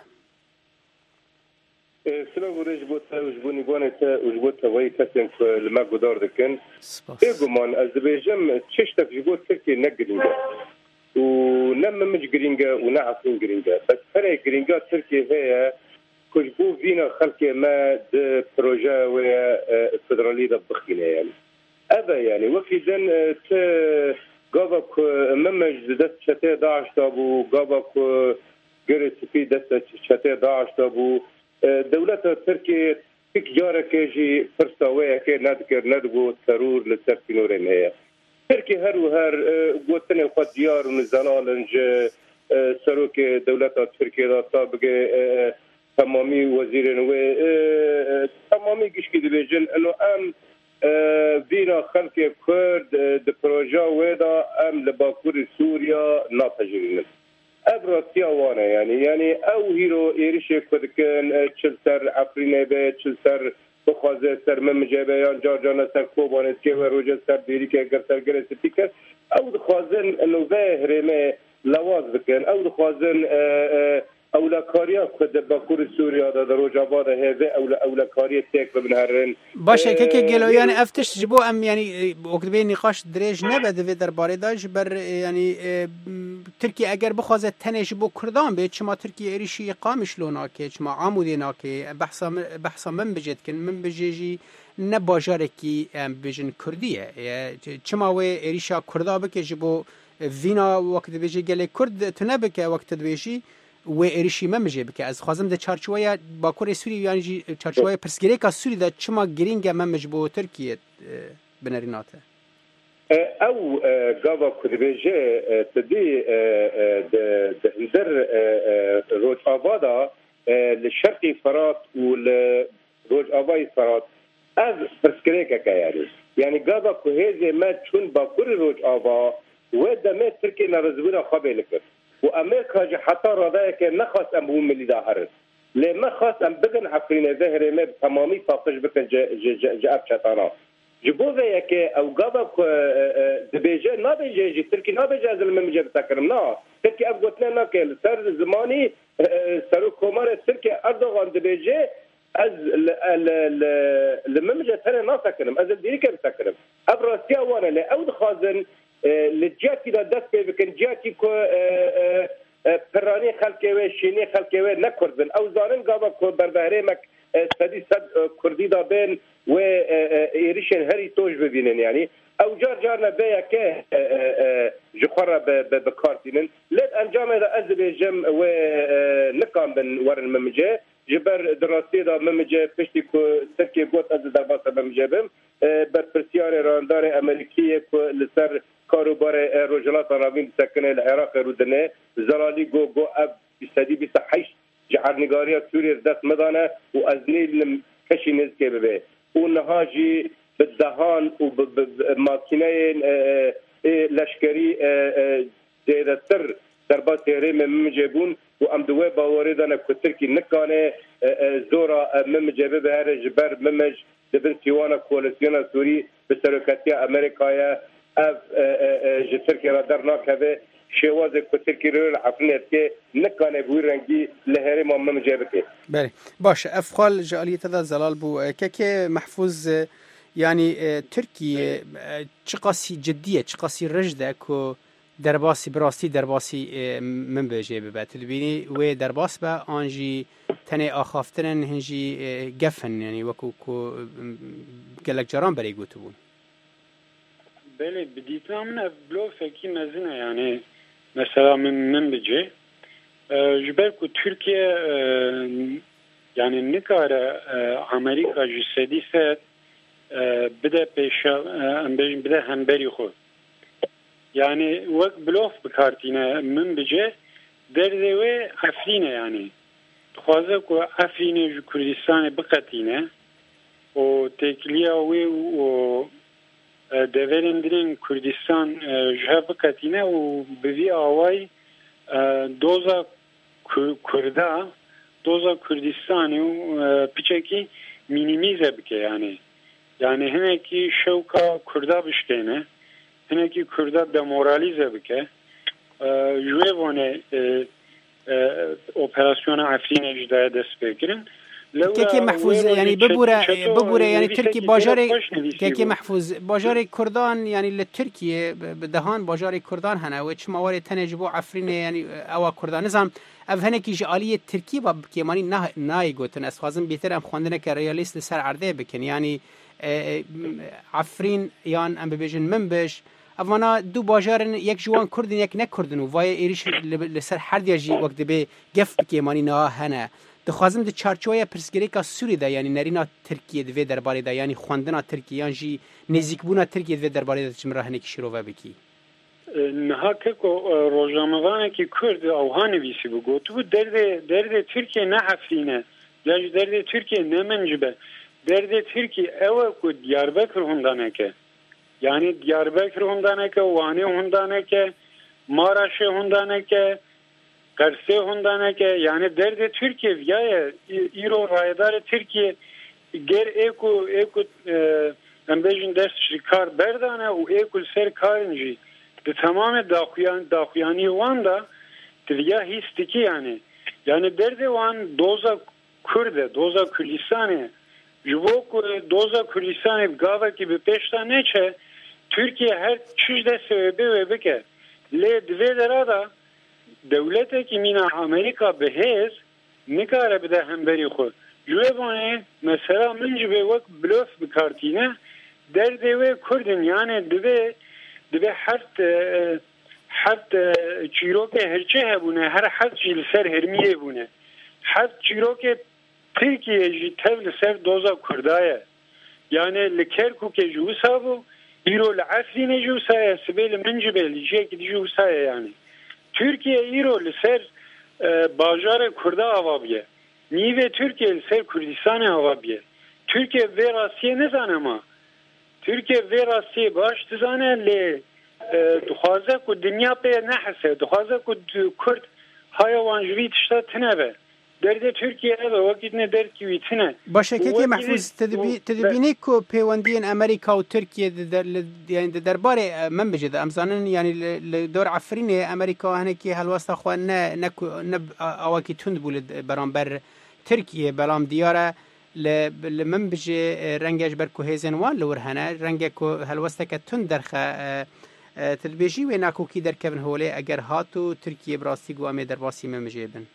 سلام ورج بوت وجبوني بونت وجبوت وي كسن لما قدار دكن ايغومان ازبيجم تشتك جبوت تركي نقرينجا ونما مش جرينجا ونعرفين جرينجا بس فرق جرينجا تركي هي كجبو فينا خلق ما د بروجا ويا فدرالي دبخينا يعني ابا يعني وفي دن ت قابك مما جدت شتي داعش تابو قابك قريت في دست شتي داعش تابو دولت تركيا فيك جارك جي فرصة كي نذكر ندبو ترور للتركينورين هي تركيا هر وهر قوتني وقت ديار ونزلالنج سروك دولت تركيا سابق تمامي وزيرين و تمامي قش كده بيجن انه ام فينا خلق كرد دبروجا ويدا ام لباكور سوريا ناتجرين ابراسيا وانا يعني يعني او هيرو ايريشي كودكن تشلتر افريني به تشلتر بخوازه سر ممجبيان جارجانا سر كوبانسكي و روجا سر بيريكا گرتر گرستيكا او دخوازن انه ظاهرمه لواز بكن او دخوازن اولکاریا خود باکور سوریا دا روجا بادا هذا اولا اولکاریا تاك من هرن باشه که گلو یعنی افتش جبو ام یعنی وقت به نقاش دريج نبد في درباره داش بر یعنی ترکیه اگر بخوازه تنش بو کردان به چما ترکیه ایریشی قامش لونا که چما عمودینا که بحثا بحثا من بجد کن من بجیجی نه باجارکی بجن کردیه چما و ایریشا کردا بکه جبو وینا وقت بجی گله کرد تنبکه وقت بجی و ایریشی ممجه بکه از خوازم ده چارچوبه باکور سوری یعنی چارچوبه پرسگیری که سوری ده چما گرینگ ممج بو ترکیه بنریناته او قابا كدبيجي تدي ده هندر روج آبادا للشرقي فرات ولروج آباي فرات از پرسگیری که يعني يعني قابا كهيزي ما چون باکور روج آبا و دمه تركي نرزبونا خوابه لكر وامريكا حتى رضايا نخص ام هم اللي ظاهر لما خاص ام بقن عفرين ظاهر ما تمامي فاقش بكن جاب شطانا جبوذا يك او قبك دبيجه ما بيجي تركي ما بيجي از الممجه بتكرمنا تركي ابغتنا ناكل صار زماني صاروا كومار تركي اردوغان دبيجه از الممجه ثاني ما تكرم از ديريك بتكرم ابراسيا وانا لا او خازن لجاكي دا دست بكن جاكي كو پرانی خلقی و شینی خلقی و نکردن او زارن قابا کو بربهره مک سدی صد کردی دا بین و ایریشن هری توش ببینن يعني او جار جارنا بیا که جخورا بکارتینن لید انجام دا از بیجم و نکام بن ور الممجه جبر دراستی دا ممجه پشتی کو ترکی گوت از درباس ممجه بم بر پرسیار راندار امریکیه کو لسر کاروبار رجلات راوین سکنه العراق رودنه زلالی گو گو اب بسدی بیست حیش جعرنگاری سوریه دست مدانه و از نیل کشی نزکه ببه و نهاجی بالدهان و بماکینه لشکری زیدتر دربا تهریم ممجبون و ام دوه باوری دانه کترکی نکانه زورا ممجبه به هر جبر ممج دبن سیوانا کوالسیون سوری به سرکتی امریکای اف جترکی را در ناکه شواز کترکی رو العفنیت که نکانه بوی رنگی لهره ما ممجبه که بله باشه افخال جالیت دا زلال بو که که محفوظ يعني تركيا چقاسي جدية چقاسي رجدة كو درباسي براسي درباسي من بجي ببات البيني و درباس با آنجي تني آخافترن هنجي قفن يعني وكو كو قلق جران بري قوتو بون بله بديتنا من بلو فكي مزنة يعني مثلا من من بجي جبالكو تركيا يعني نكارة أمريكا جسدي سات بده پیش ام بجم بده همبری خود یعنی وقت بلوف بکارتینه من بجه درده و افرینه یعنی خوازه که افرینه جو کردستان بقتینه و تکلیه و دورندرین کردستان جهب کتینه و بوی آوای دوزا کرده دوزا کردستانی و پیچکی مینیمیزه بکه یعنی یعنی هنه کی شوکا کرده بشکنه هنه کی کرده دمورالیزه بکه جوه وانه اپراسیون عفرین اجدای دست بگیرن که محفوظ یعنی ببوره ببوره یعنی ترکی باجار که محفوظ باجار کردان یعنی لترکیه بدهان باجار کردان هنه و چه موارد تنجبو عفرین یعنی او کردان نظام افهنه کی جالی ترکی با که مانی نه نای گوتن از خوازم بهتر ام خواندنه که ریالیست سر عرضه بکن یعنی عفرین یان ام ببیجن من بش اوانا دو باجارن یک جوان کردن یک نکردن و وای ایریش لسر هر دیجی وقت به گف که مانی نه هنه دخوازم د چارچوبه پرسکریکا سوری ده یعنی نرینا ترکیه دوی درباره ده یعنی خواندنا ترکیه یعنی جی نزیکبونا ترکیه دوی درباره ده چم راهنه کی شروع بکی نه که روزنامه‌وانه که کرد او هانویسی بگو تو درد درد ترکیه نه عفرینه یا درد ترکیه نه منجبه درد ترکیه او کو دیاربکر هندانه که یعنی دیاربکر هندانه که وانه هندانه که ماراش هندانه که قرصه هندانه که یعنی درد ترکیه ویای ایرو رایدار ترکیه گر ایکو ایکو امبیجن دست کار بردانه و ایکو سر کارنجی به تمام داخویان داخویانی وان دا تویا هیستکی یعنی یعنی درد وان دوزا کرده دوزا کردستانه جوو که دوزا کردستانه بگاوه که به پیشتا نیچه ترکیه هر چیز دست به بکه لی دوی درادا دولته که مینا امریکا به هیز نکاره بده همبری خود جوه بانه مثلا من جبه وقت بلوف بکارتینه در دوه کردن یعنی دوه دوه هفت هفت چیروک هرچه هبونه هر هفت جیل سر هرمیه بونه هفت چیروک ترکیه جی تبل سر دوزا کردایه یعنی لکرکو که جوسا بو ایرو لعفرین جوسایه سبیل من جبه لیجه که دی جوسایه یعنی Türkiye İro لسر باجار کرده آوابیه نیوه Türkiye لسر کردستان آوابیه Türkiye وی راستیه نزانه ما Türkiye وی راستیه باش تزانه لی دخوازه که دنیا پی نحسه دخوازه که کرد های وانجوی تشتا تنبه درد ترکیه اوه وقت نه درد کیوی تنه باشه که که محفوظ تدبینی که پیوندین امریکا و ترکیه یعنی درباره من بجد امزانن یعنی دور عفرین امریکا هنه که هلوستا خواه نه نه اواکی تند بود برانبر ترکیه بلام دیاره لمن بجه رنگش بر کوهیزن وان لور هنه رنگ که هلوستا که تند درخه تدبیجی و ناکو کی در کبن هوله اگر هاتو ترکیه براستی گوامی در واسی من بجیبن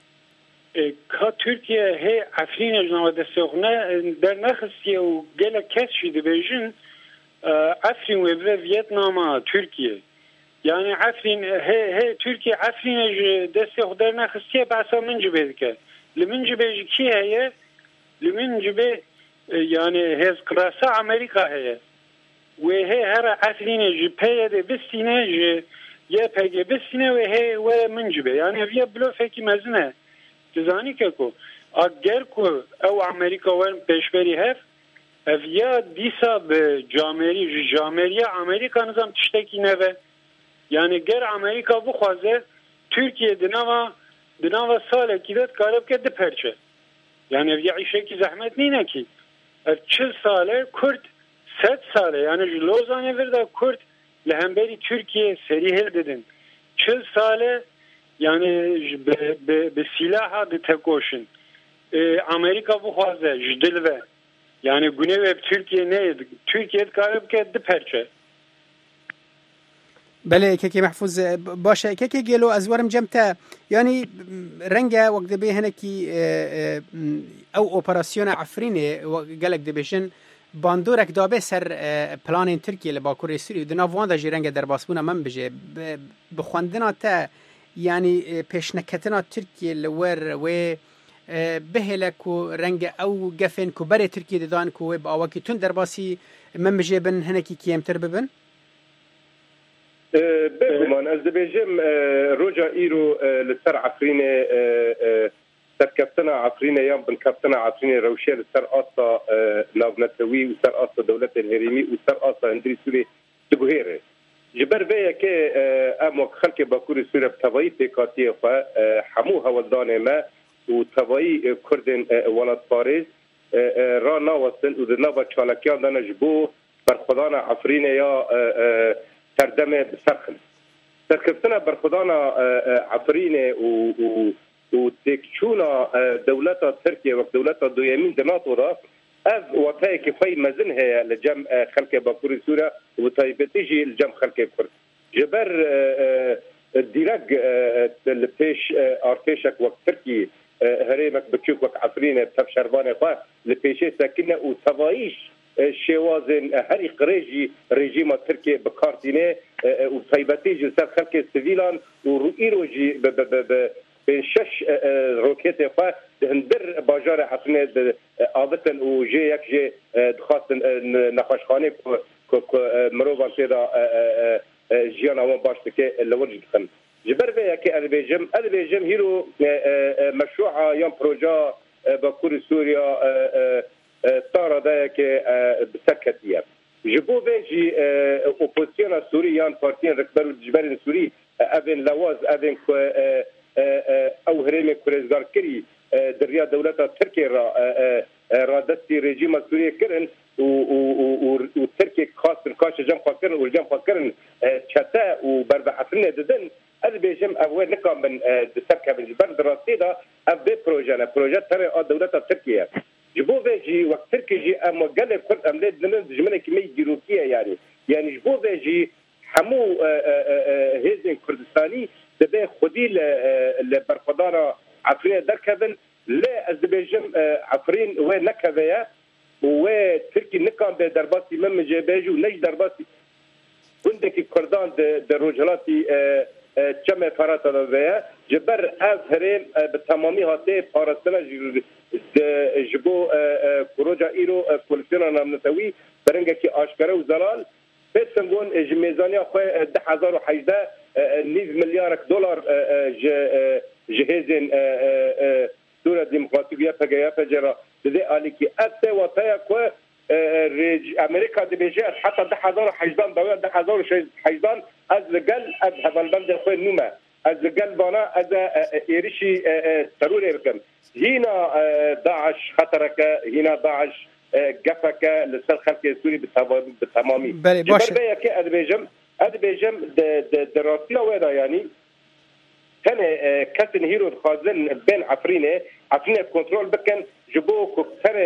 که ترکیه هی عفرین جنوا دستخونه در نخستیه و گله کس شده بیشن عفرین و به ویتنام ترکیه یعنی عفرین هی هی ترکیه عفرین دستخ در نخستیه بحثا من جبه که لمن جبه کی هیه لمن جبه یعنی هز قراسه امریکا هیه و هی هر عفرین جبه ده بستینه ج یه پگه بستینه و هی و من جبه یعنی ویا بلوفه کی مزنه تزانی که کو اگر کو او امریکا ورن پیشبری هف اویا دیسا به جامعی جامعی امریکا نظام تشتکی نوه یعنی گر امریکا بخوازه ترکیه دنوا دنوا ساله کیدت کارب که دپرچه یعنی اویا عیشه کی زحمت نینه کی اف چل ساله کرد ست ساله یعنی جلوزانه ورده کرد لهمبری ترکیه سری هل ددن چل ساله yani به silah de tekoşun Amerika bu fazla jdil ve yani Güney ve Türkiye ne Türkiye karib ke de perçe بله که که محفوظ باشه که که گلو از ورم جمتا یعنی رنگ وقت به هنه کی او اپراسیون عفرینه گلک دبیشن باندورک دابه سر پلان ترکیه لباکوری سوری دنا وان دا جرنگ در باسبون من بجه بخواندنا تا یعنی پیشنکتنا ترکیه لور و بهلک و رنگ او گفن کو بره ترکیه دادن کو با واکی تون در باسی من بجه بن هنکی کیمتر ببن بگمان از دبیجم روجا ایرو لسر عفرین سركفتنا عفرين يوم بنكفتنا عفرين روشير سر أصلا نابنتوي وسر أصلا دولة الهرمي وسر أصلا هندري سوري تجوهره جبر بيا كي أمو خلق باكوري سوريا بتوعي تكاتيه خا حموها والدانة ما وتوعي كردن ولاد باريس رانا وصل ودنابا شالكيان دانا جبو برخدانا عفرين يا تردمه بسرخن سركفتنا برخدانا عفرين و وتكشونا دولة تركيا ودولة دويمين دناتو را اف وطاي كفاي مزنها لجم خلق باكوري سوريا وطيبتيجي لجم خلق كرد جبر الديرق لبيش ارتيشك وقت تركي هريمك بتشوك وقت عفرين بتف شربانه خا لبيشي ساكنه وتوايش شوازن هري قريجي ريجيم تركيا بكارتينه وطيبتيجي سر خلق السيفيلان ورويروجي ب ب بين شش روكيتي فا هندر باجار حسنه عادة وجي يك جي دخاست نقاشخانه مروفان كذا جيانا وان باش تكي لورج دخن جبر بيا كي البيجم البيجم هيرو مشروع يوم بروجا باكور سوريا طار ده كي بسكتيه جبو بيجي اوبوزيسيون سوريان بارتين ركبر الجبر السوري ابن لواز ابن او هرمي كورزدار كري دريا دولة تركيا را رادستي ريجيم سوريا كرن وتركيا خاص الكاش جم فكرن والجم فكرن شتا وبربحتنا ددن هذا بيجم اول نكم من دسكه بالجبر دراسي دا اب بروجانا بروجات ترى دولة تركيا جبو بيجي وقت تركيا جي ام قال كرد املاد من جمله كميه جيروكيه يعني يعني جبو بيجي حمو هيزن كردستاني دبي خدي لبرخدارة عفرين دركبن لا أزبيجم عفرين وين نكذا وتركي نكام بدرباتي من جباجي ونج درباتي عندك كردان دروجلاتي كم فرات هذا جبر أفهرين بالتمامي هاتي بارسنا جبو كروجا إيرو كولسينا نمتوي برنجكي أشكره وزلال بتسمون جميزانيا خو ده هزار وحيدا نيف مليار دولار جهازين سوريا ديمقراطية فجأة فجرة ده عليك أتى وتايا كو أمريكا دي بيجي حتى ده هزار حيزان دولة ده هزار حيزان از رجال از هبلبند خو نوما از رجال بانا از إيرشي ضروري بكم هنا داعش خطرك هنا داعش قفك لسر خلق سوري بالتمامي جبر بيا كي أدبيجم أدبيجم دراسية ويدا يعني كان كاتن هيرو خازن بين عفرينه عفرينه كنترول بكن جبوك ترى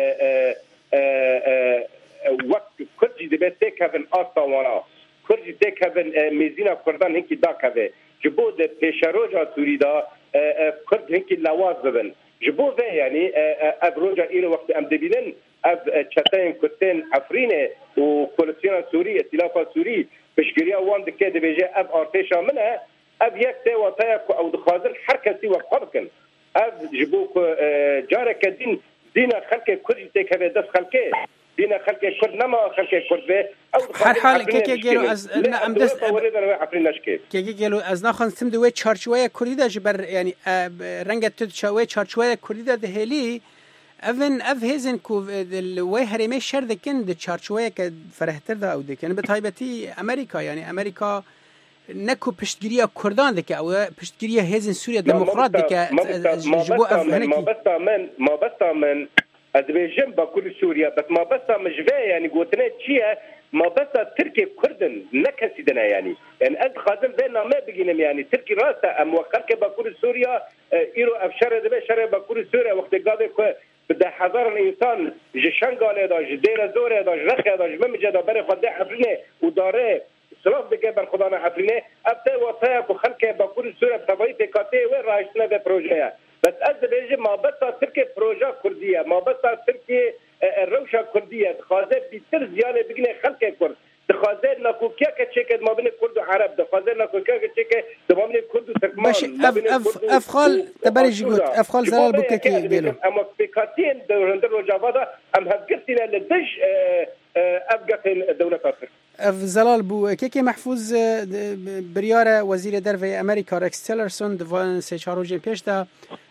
وقت كرجي دبي تكفن أصلا وانا كرجي تكفن ميزينا كردان هنكي داكفه جبو ده بيشاروجا سوري دا كرد هنكي لوازبن جبو ذا يعني أبروجا إلى وقت أم دبينن أب شتين كتين عفرينه وكولسيون سوري ائتلاف سوري بشكريا وان دكاد بيجي أب أرتيشا منها أب يكتي وطايق أو دخازن حركتي وقابكن أب جبوك جارك دين دين خلق كل تك هذا دس خلقه دين خلق كل نما خلق كل به أو هر حال كي كي جلو از ام دست عفرين نشكي كي كي جلو از نخن سم دوي چارچوبه كوريدا جبر يعني رنگ تو چوي چارچوبه كوريدا دهلي اون اف هيزن كو الوي هرمي شر دكن د چارچوبه ك فرهتر دا او دكن بتايبتي امريكا يعني امريكا نكو پشتگیری کردان دکه او پشتگیری هیزن سوریا دموکرات دکه جبو اف هنکی ما بس من ما بس من ازبيجان باكل سوريا بس ما بس مجفا يعني قوتنا تشيا ما بس تركي كردن نكسدنا يعني يعني أد خادم بيننا ما بقينا يعني تركي راسه أم وقتك باكل سوريا إيرو أفشار دبي شر باكل سوريا وقت قاعد بده حضر الإنسان جشان قال هذا جدير زور هذا جرخ هذا جمم جدا بري خده حفرنه وداره سلاف دكه بر خدانا حفرنه أبدا وطاق وخلك باكل سوريا بتبعي تكاتي وين رايشنا ببروجيا بس أزبيجي ما بس تركي بروجا كردية ما بس تركي الروشة كردية خازن بيتر زيانة بقنا خلق كرد خازن ناكو كيا كتشكد ما بين كرد وعرب خازن ناكو كيا كتشكد ما بين كرد وتركمان باش اف اف افخال تبرج جوت افخال زلال بوكاكي بيلو اما بكاتين دندر وجافادا ام هفكرتنا لدش ابقى دولة تركيا اف زلال بو كيكي محفوظ بريارة وزير درفي امريكا ريكس تيلرسون دفان سي چارو جين پیش دا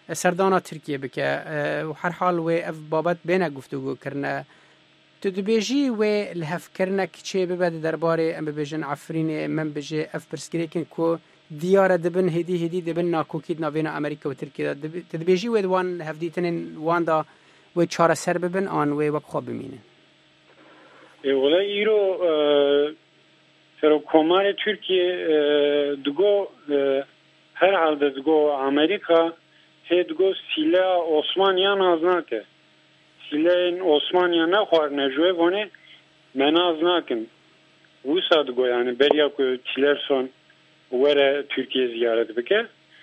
سردانا ترکیه بکه و هر حال و اف بابت بینه گفتگو کرنه تو دبیجی و لحف کرنه که چه ببد درباره ام ببیجن عفرین من بجی اف پرسکریکن که دیاره دبن هدی هدی دبن ناکوکید ناوین امریکا و ترکیه تدبیجی و دوان هفدیتن وان دا و چهار سر ببن آن و وقت خواب بمینن ولی ایرو سرکومار ترکیه دگو هر حال دگو امریکا هدگو سیلا عثمانیان از نکه سیلا عثمانیان نخوار نجوه ونه من از نکن وسط دگو یعنی بریا که تیلرسون وره ترکیه زیارت بکه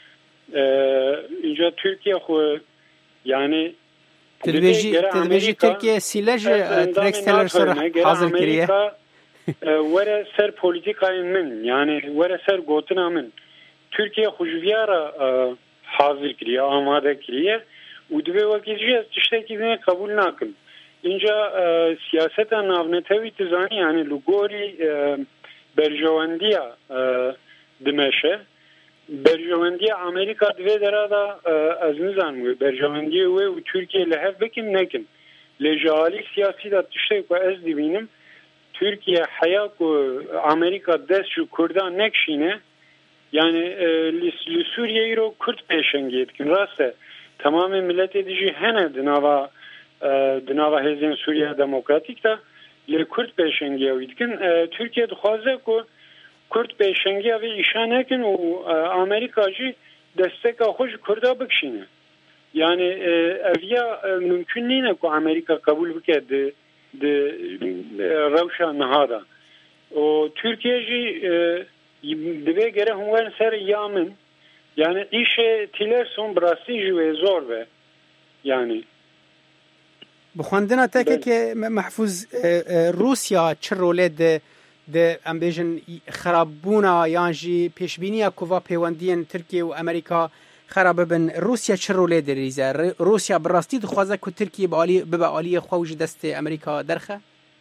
اینجا ترکیه خو یعنی تدبیجی تدبیجی ترکیه سیلج ترکس تیلرسون حاضر کریه وره سر پولیتیکای من یعنی وره سر گوتنا من Türkiye hujviyara hazır kiriye, amade kiriye. Udve vakitçi tiştekini kabul nakın. İnca siyaseten navnetevi tizani yani lugori berjavendiya dimeşe. Berjavendiya Amerika dve derada az nizanmıyor. Berjavendiya ve Türkiye lehev bekin nekin. Lejali siyasi da tiştek ve ez dibinim. Türkiye hayak Amerika des şu Kurdan nekşine yani li Suriye'yi ro Kürt peşengi etkin. Rastı tamamen millet edici hene dinava dinava hezin Suriye demokratik da li Kürt peşengi etkin. Türkiye dixwaze ku Kürt peşengi ve işan ekin o Amerikacı destek hoş Kürt'a bikşine. Yani evya mümkün değil ku Amerika kabul bike de de revşa nahada. O Türkiye'ci dibe gere hungan ser yamin yani işe tilerson brasiji ve zor ve yani بخواندنا تاکه که محفوظ روسیا چه روله ده ده ام بیژن خرابونا یانجی پیشبینی کووا پیوندین ترکیه و امریکا خراب بن روسیا چه روله ده ریزه روسیا براستی دخوازه که ترکیه به عالی به عالی خوج دست امریکا درخه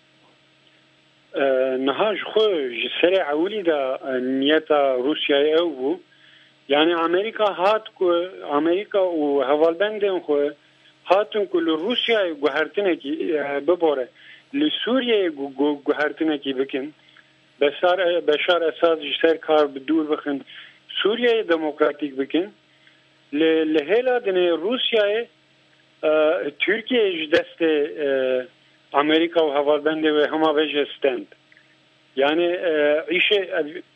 نهاج خو جسر عولی دا نیتا روسیا او yani Amerika hat ku Amerika u havalbenden xo hatun ku Rusya'yı guhertine ki bebore li Suriye'yi guhertine ki bikin Beşar Beşar Esad jser kar bidur bikin Suriye'yi demokratik bikin le le hela dene Rusya'yı Türkiye deste Amerika u havalbende ve hama veje stand yani işe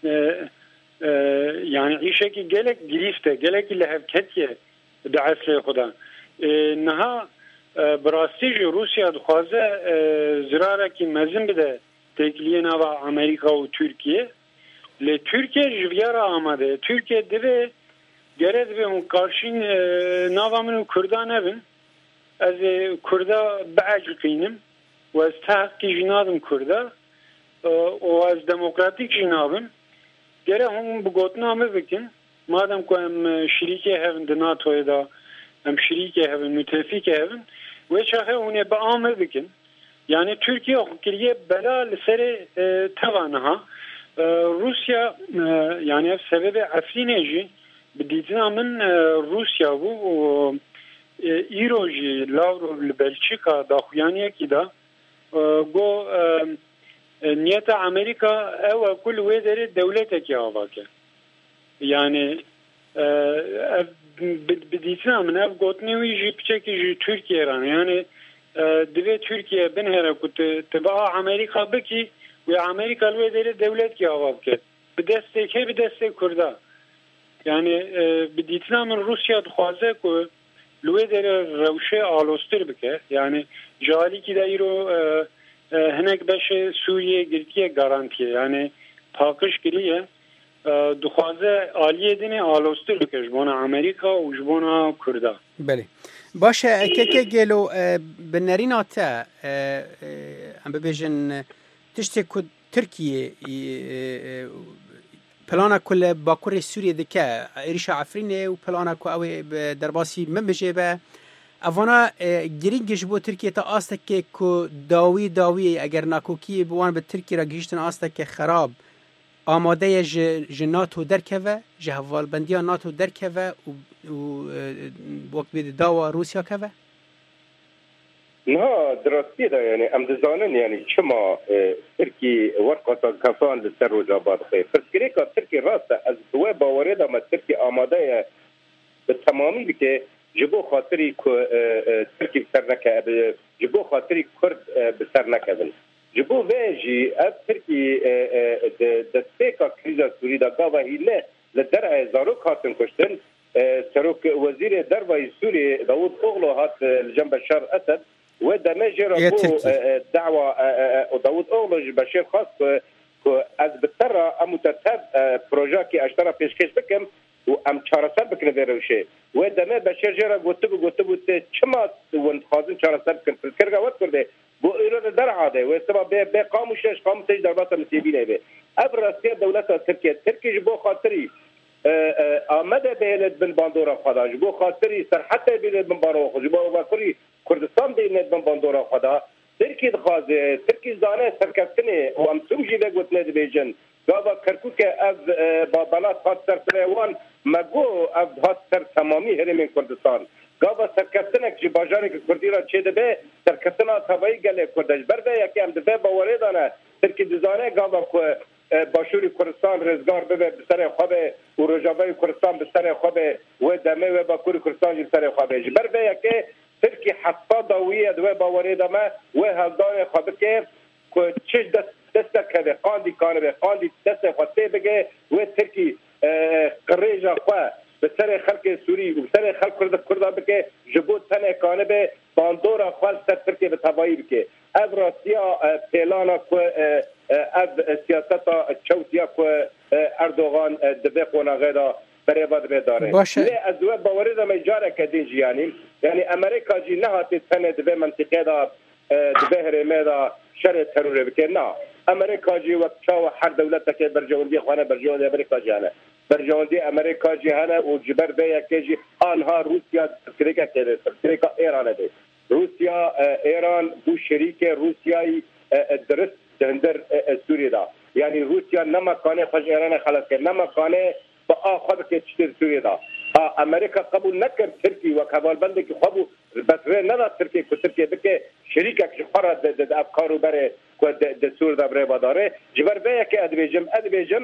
yani işe ki gelek girifte gelek ile hevketiye daasle xuda naha براستی روسیا دخوازه زراره که مزن بده تکلیه نوا امریکا و ترکیه لی ترکیه جویارا آمده ترکیه دوه گره دوه من karşın نوا منو کردان evin از کردا بعجقینم و از تحقی جنادم کردا و از دموکراتیک جنابم گره هم بگوتنامه بکن مادم که هم شریکه هفن دناتوی دا هم şirike hevin, müttefik hevin ve çahe onu bağımı bikin. Yani Türkiye hukukiliye bela liseri e, tavanaha e, Rusya e, yani ev sebebi Afrineci bididinamın e, Rusya bu o, e, İroji, Lavrov, Belçika da huyaniye ki da e, go e, niyete Amerika ev kul vederi devlete ki avake. Yani e, ev بدیتنا من اف گوتنی وی جی بچکی جی ترکیه ران یعنی دوی ترکیه بن هر کو تبع امریکا بکی و امریکا لوی دره دولت کی آواب کرد به دسته کی به دسته کردا یعنی بدیتنا من روسیا دخوازه کو لوی دره روشه آلوستر بکه یعنی جالی کی دایرو هنک بشه سوریه گرتیه گارانتیه یعنی پاکش گریه دخوازه عالیه دینه آلوستر بکش بونا امریکا و جبونا کردا بله باشه که که گلو بنرین تا ام ببیجن تشتی که ترکیه پلانا کل باکور سوریه دکه ایریش عفرینه و پلانا که اوی درباسی من بجه به اوانا گرینگش بو ترکیه تا آسته که داوی داوی اگر ناکوکی بوان به ترکیه را گیشتن آسته که خراب آماده ج ناتو درکه ج هوالبندی ناتو درکه و وقت بید داوا روسیا که نه درستی ده یعنی ام دزانن یعنی چما ترکی ورقه کسان لسر روجابات خیلی فرسکری که ترکی راست از دوه باوره ده ما ترکی آماده به تمامی بکه جبو خاطری که ترکی بسر نکه جبو خاطری کرد بسر نکدن جبو ویجی از ترکی دسته که کریزا سوری ده گاوه هیله لدرع زاروک هاتن کشتن سروک وزیر دروای سوری داود اغلو هات لجنب بشار اسد و دمه جرا بو دعوة داود اغلو بشیر خاص از بتر امتتب پروژه که اشترا پیشکش بکم و ام چارسر بکنه بیروشه و دمه بشیر جرا گوتو گوتو بوده چما وند خازن چارسر بکن فکر گوت کرده بو ایران در عاده و سبا به به قاموشش قاموشش در باطن مسیبینه به ابراسیه دولت ترکیه ترکیه بو خاطری آمده بیلد بن باندورا خدا جبو خاطری سرحت بیلد بن بارو خدا جبو وکری کردستان بیلد بن باندورا خدا ترکی دخوازه ترکی زانه سرکستنه و ام سوجی بگوتنه دی بیجن گاوا کرکوک از بابلات هات سر سریوان مگو از هات سر تمامی هرمین کردستان گاوا سرکستنه که باجاری که کردی را چه دبه سرکستنه تبایی گله کردش برده یکی هم دبه باوره دانه ترکی دزانه گاوا که باشوری کردستان رزگار ببه بسر خوابه و رجابه کردستان بسر خوابه و دمه و باکوری کردستان بسر خوابه جبر به یکی ترکی حسا داویه دوه باوری دمه و هلدان خوابه که چش دست دست که قاندی کانه به قاندی دست خواهده بگه و ترکی قریجا خواه بسر خلق سوری و بسر خلق کرد کرده بگه جبود تنه کانه به باندورا خواه سر ترکی به تبایی بگه از راسیا پیلانا که از سیاست چوتیا که اردوغان دبه قناغه دا برای باد بیداره لی از دوه باوری دا میجاره که دین جیانیم یعنی امریکا جی نهاتی تنه دبه منطقه دا دبه هرمه دا شر تروره بکه نه امریکا جی وقت چاو هر دولت که برجواندی خوانه برجواندی امریکا جی هنه برجواندی امریکا جی هنه و جبر به یکی جی آنها روسیا ترکیه که ترکیه ایرانه دی روسیا ایران دو شریک روسیایی درست در سوریه دا یعنی روسیا نمکانه خوش ایران خلاص کرد نمکانه با آخر که چطور سوریه دا امریکا قبول نکرد ترکی و کبالبنده که قبول بطره نداد ترکی که ترکی بکه شریکه که خورا د افکارو بره که د سور دا بره باداره جبر به که ادویجم ادویجم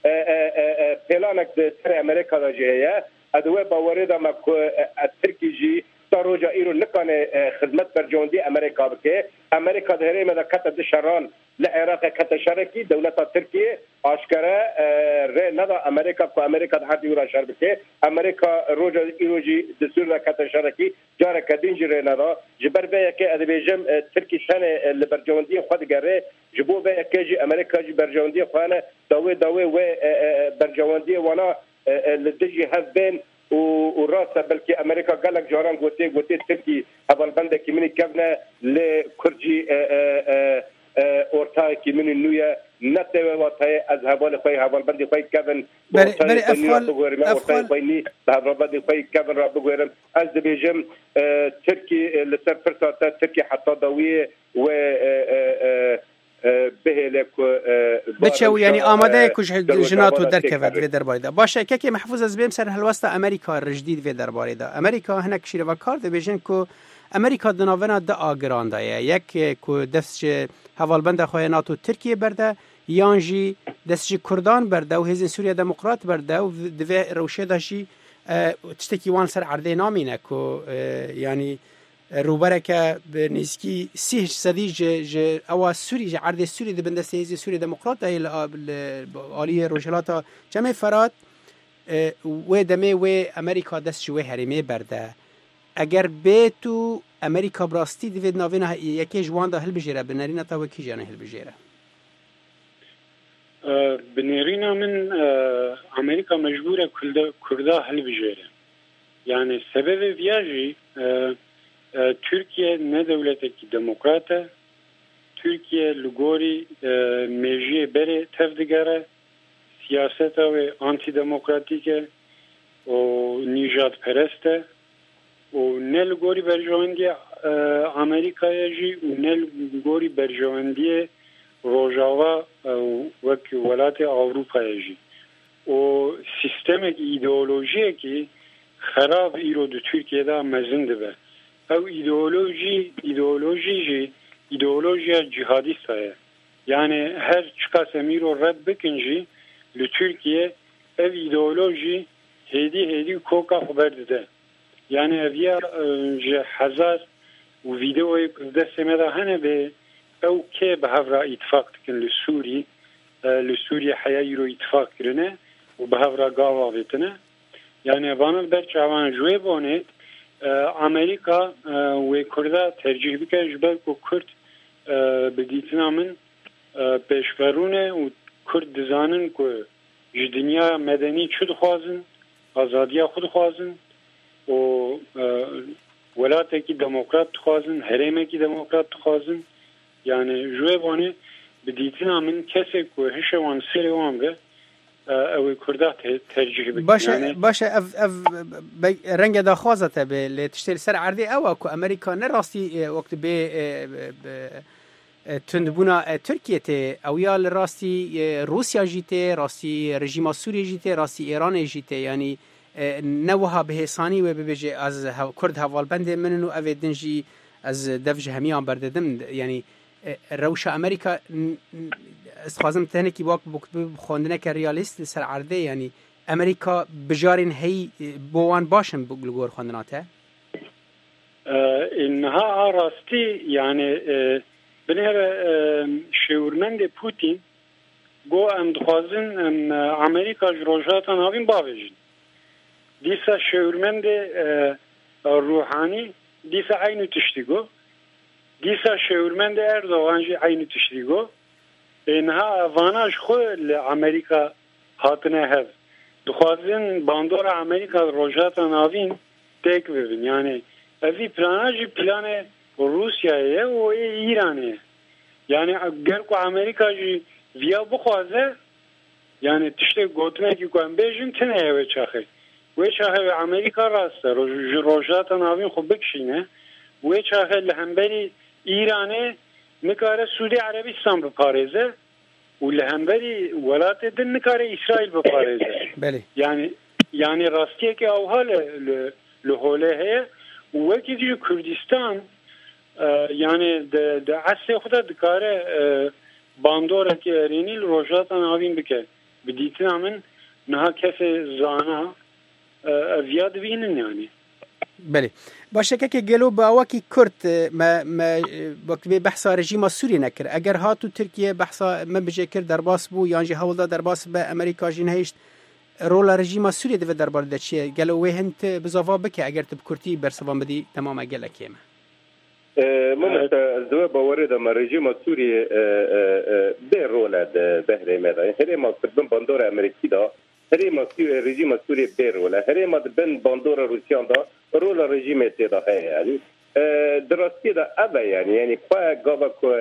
پیلانک سر امریکا دا جهیه ادوه باوری دا مکو ترکی جی تا روجا ایرو نکانه خدمت برجواندی امریکا بکه امریکا دهره مده کت دشران لعراق کت شرکی دولت ترکیه آشکره ره ندا امریکا کو امریکا ده هر دیورا شر بکه امریکا روجا ایرو جی دستور ده کت شرکی جاره کدینج ره ندا جبر به که ادبیجم ترکی سنه لبرجواندی خود گره جبو به که جی امریکا جی برجواندی خانه داوی داوی و برجواندی وانا لدجی هزبین و راسه بلکه امریکا قالك جاران قوتي قوتي تركي هبال بنده كي من كبنه لكرجي اورتا كي من النويه نتوي واتاي از هبال خوي هبال بنده خوي كبن بري بري افضل افضل بيني هبال بنده خوي كبن رب غيرم از بيجم تركي لسر فرصه تركي حتى ضويه و بهلك بچو یعنی آماده کش جناتو درکواد و درباره دا باشه که که محفوظ از بیم سر هلوسته امریکا رجدید و درباره دا امریکا هنک شیر و کار ده بیشن که امریکا دناونا دا آگران دایه یک که دستش حوالبند خواه ناتو ترکیه برده یانجی دستش کردان برده و هزین سوریا دموکرات برده و دوی روشه داشی تشتکی وان سر عرده نامینه که یعنی روبره که به نزدیکی سی صدی ج او سوری ج عرض سوری ده بنده سیزی سوری دموکرات ای عالی روشلاتا جمع فراد و دمه و امریکا دست شوی هریمه برده اگر به تو امریکا براستی دوید ناوین یکی جوان ده هل بجیره بنرین تا وکی جانه هل بجیره بنرین من امریکا مجبوره کرده هل بجیره یعنی سبب ویاجی Türkiye ne devleti ki demokrata, Türkiye lugori mejiye bere tevdigare, siyaseta ve antidemokratike, o nijat pereste, o ne lugori berjovandiye Amerika'ya ji, o ne lugori berjovandiye روجاوا وک ولات اروپایی جی و سیستم ایدئولوژی که خراب ایرو دو ترکیه دا مزنده به او ایدئولوژی ایدئولوژی جی ایدئولوژی جهادیست هست یعنی هر چقدر میرو رد بکنجی ل ترکیه او ایدئولوژی هدی هدی کوکا خبر ده یعنی اویا هزار و ویدئوی دست مده هنه به او که به هفرا اتفاق کن لسوری لسوری حیایی رو اتفاق کرنه و به هفرا گاوا بیتنه یعنی وانل برچ اوان جوی بانید امریکا و کرده ترجیح بکن جبر که کرد بدیتنا من پیشورونه و کرد دزانن که دنیا مدنی چود خوازن آزادیا خود خوازن و ولاته کی دموکرات خوازن هرمه کی دموکرات خوازن یعنی جوی بانه بدیتنا من کسی که هشوان سری وان به او کرده ترجیح بکن باشه يعني باشه اف اف رنگ داخوازته به لتشتري سر عرضی او که امریکا نه راستی وقت به تندبونا ترکیه ته او یا راستی روسیا جیته راستی رژیم سوریه جیته راستی ایران جیته یعنی نوها به حسانی و ببیجه از کرد حوالبند منو او دنجی از دفج همیان برددم یعنی روش امریکا استخوازم تهنه کی باک بخوندنه که ریالیست سر عرضه یعنی امریکا بجارین هی بوان باشن بگلگور خوندناته اینها راستی یعنی بنهر شورمند پوتین گو ام دخوازن امریکا جروجاتان هاوین باویجن دیسا شورمند روحانی دیسا aynı تشتیگو دیسا شورمند اردوغان جی aynı تشتیگو اینها واناش خو لامریکا هاتنه هف دخوازن باندور امریکا روجاتان هاوین تک ببین یعنی اوی پلاناجی پلان روسیایه و ایرانه یعنی اگر کو امریکا جی ویا بخوازه یعنی تشته گوتنه کی کوم بیجن تنه و چاخه و چاخه امریکا راسته روجات ناوین خو بکشینه و چاخه لهمبری ایرانه نکاره سعودی عربستان بپاريزه و لهمبری ولات دن نکاره اسرائیل بپاريزه بله یعنی یعنی راستیه که او حال لهوله هه و کی دی کردستان یعنی د عصر خود دکاره باندوره که رینی روجات ناوین بکه بدیتنا من نه کسی زانا ویاد بینن یعنی بله باشه که گلو با وکی کرد ما ما وقت به بحث رژیم سوری نکر اگر هاتو ترکیه بحث ما بجه کرد در باس بو یعنی هولدا در باس به امریکا جین هیشت رول رژیم سوری ده در بار دچیه گلو وهنت بزاوا بکه اگر تب کرتی برسوان بدی تمام گله کیمه ممت الزوا باورد ما رژیم سوری به رول ده بهره مدا هر ما بن باندور امریکی دا هر ما رژیم سوری به رول هر ما بن باندور روسیان دا رول رژیم تدا هي يعني دراستی دا ابا يعني يعني با گاوا کو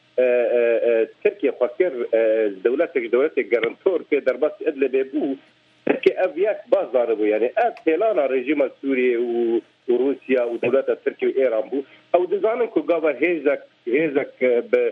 ترکیه فکر دولت دولت گارانتور که در باس ادل بو که اویاک بازار بو يعني اف پلان رژیم سوری و روسيا ودولات تركيا وايران بو او دزانن كو غابا هيزك هيزك ب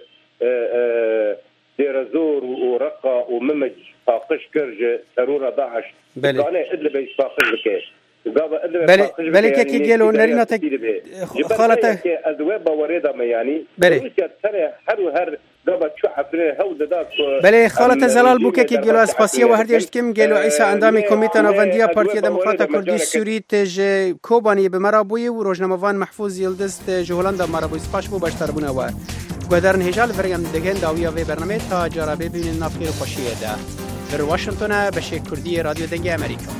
ديرزور ورقه وممج فاقش كرج ترور داعش بله ادل بي فاقش بك غابا ادل بله بله كي قالوا نرينا خالته ادواب وريده ما يعني روسيا ترى هر وهر غابا شو حفره هود داك بله خالته زلال بوكا كي قالوا اسباسيه وهر يشت كم قالوا عيسى اندامي كوميتا نوفنديا بارتيا ديمقراطا كردي سوري تج كوباني بمرابوي وروجناموان محفوظ يلدز تج هولندا مرابوي سپاش بو باشتربونه و گودرن هجال فريم دگن داویا و برنامه تا جرابه ببینین نافیر خوشیه ده در واشنگتن بشه کردی رادیو دنگ امریکا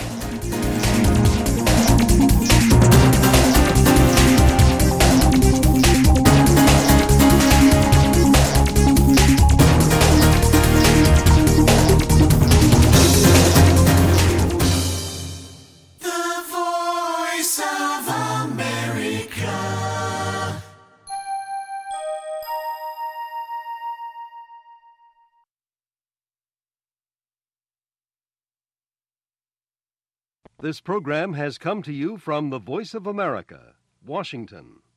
This program has come to you from the Voice of America, Washington.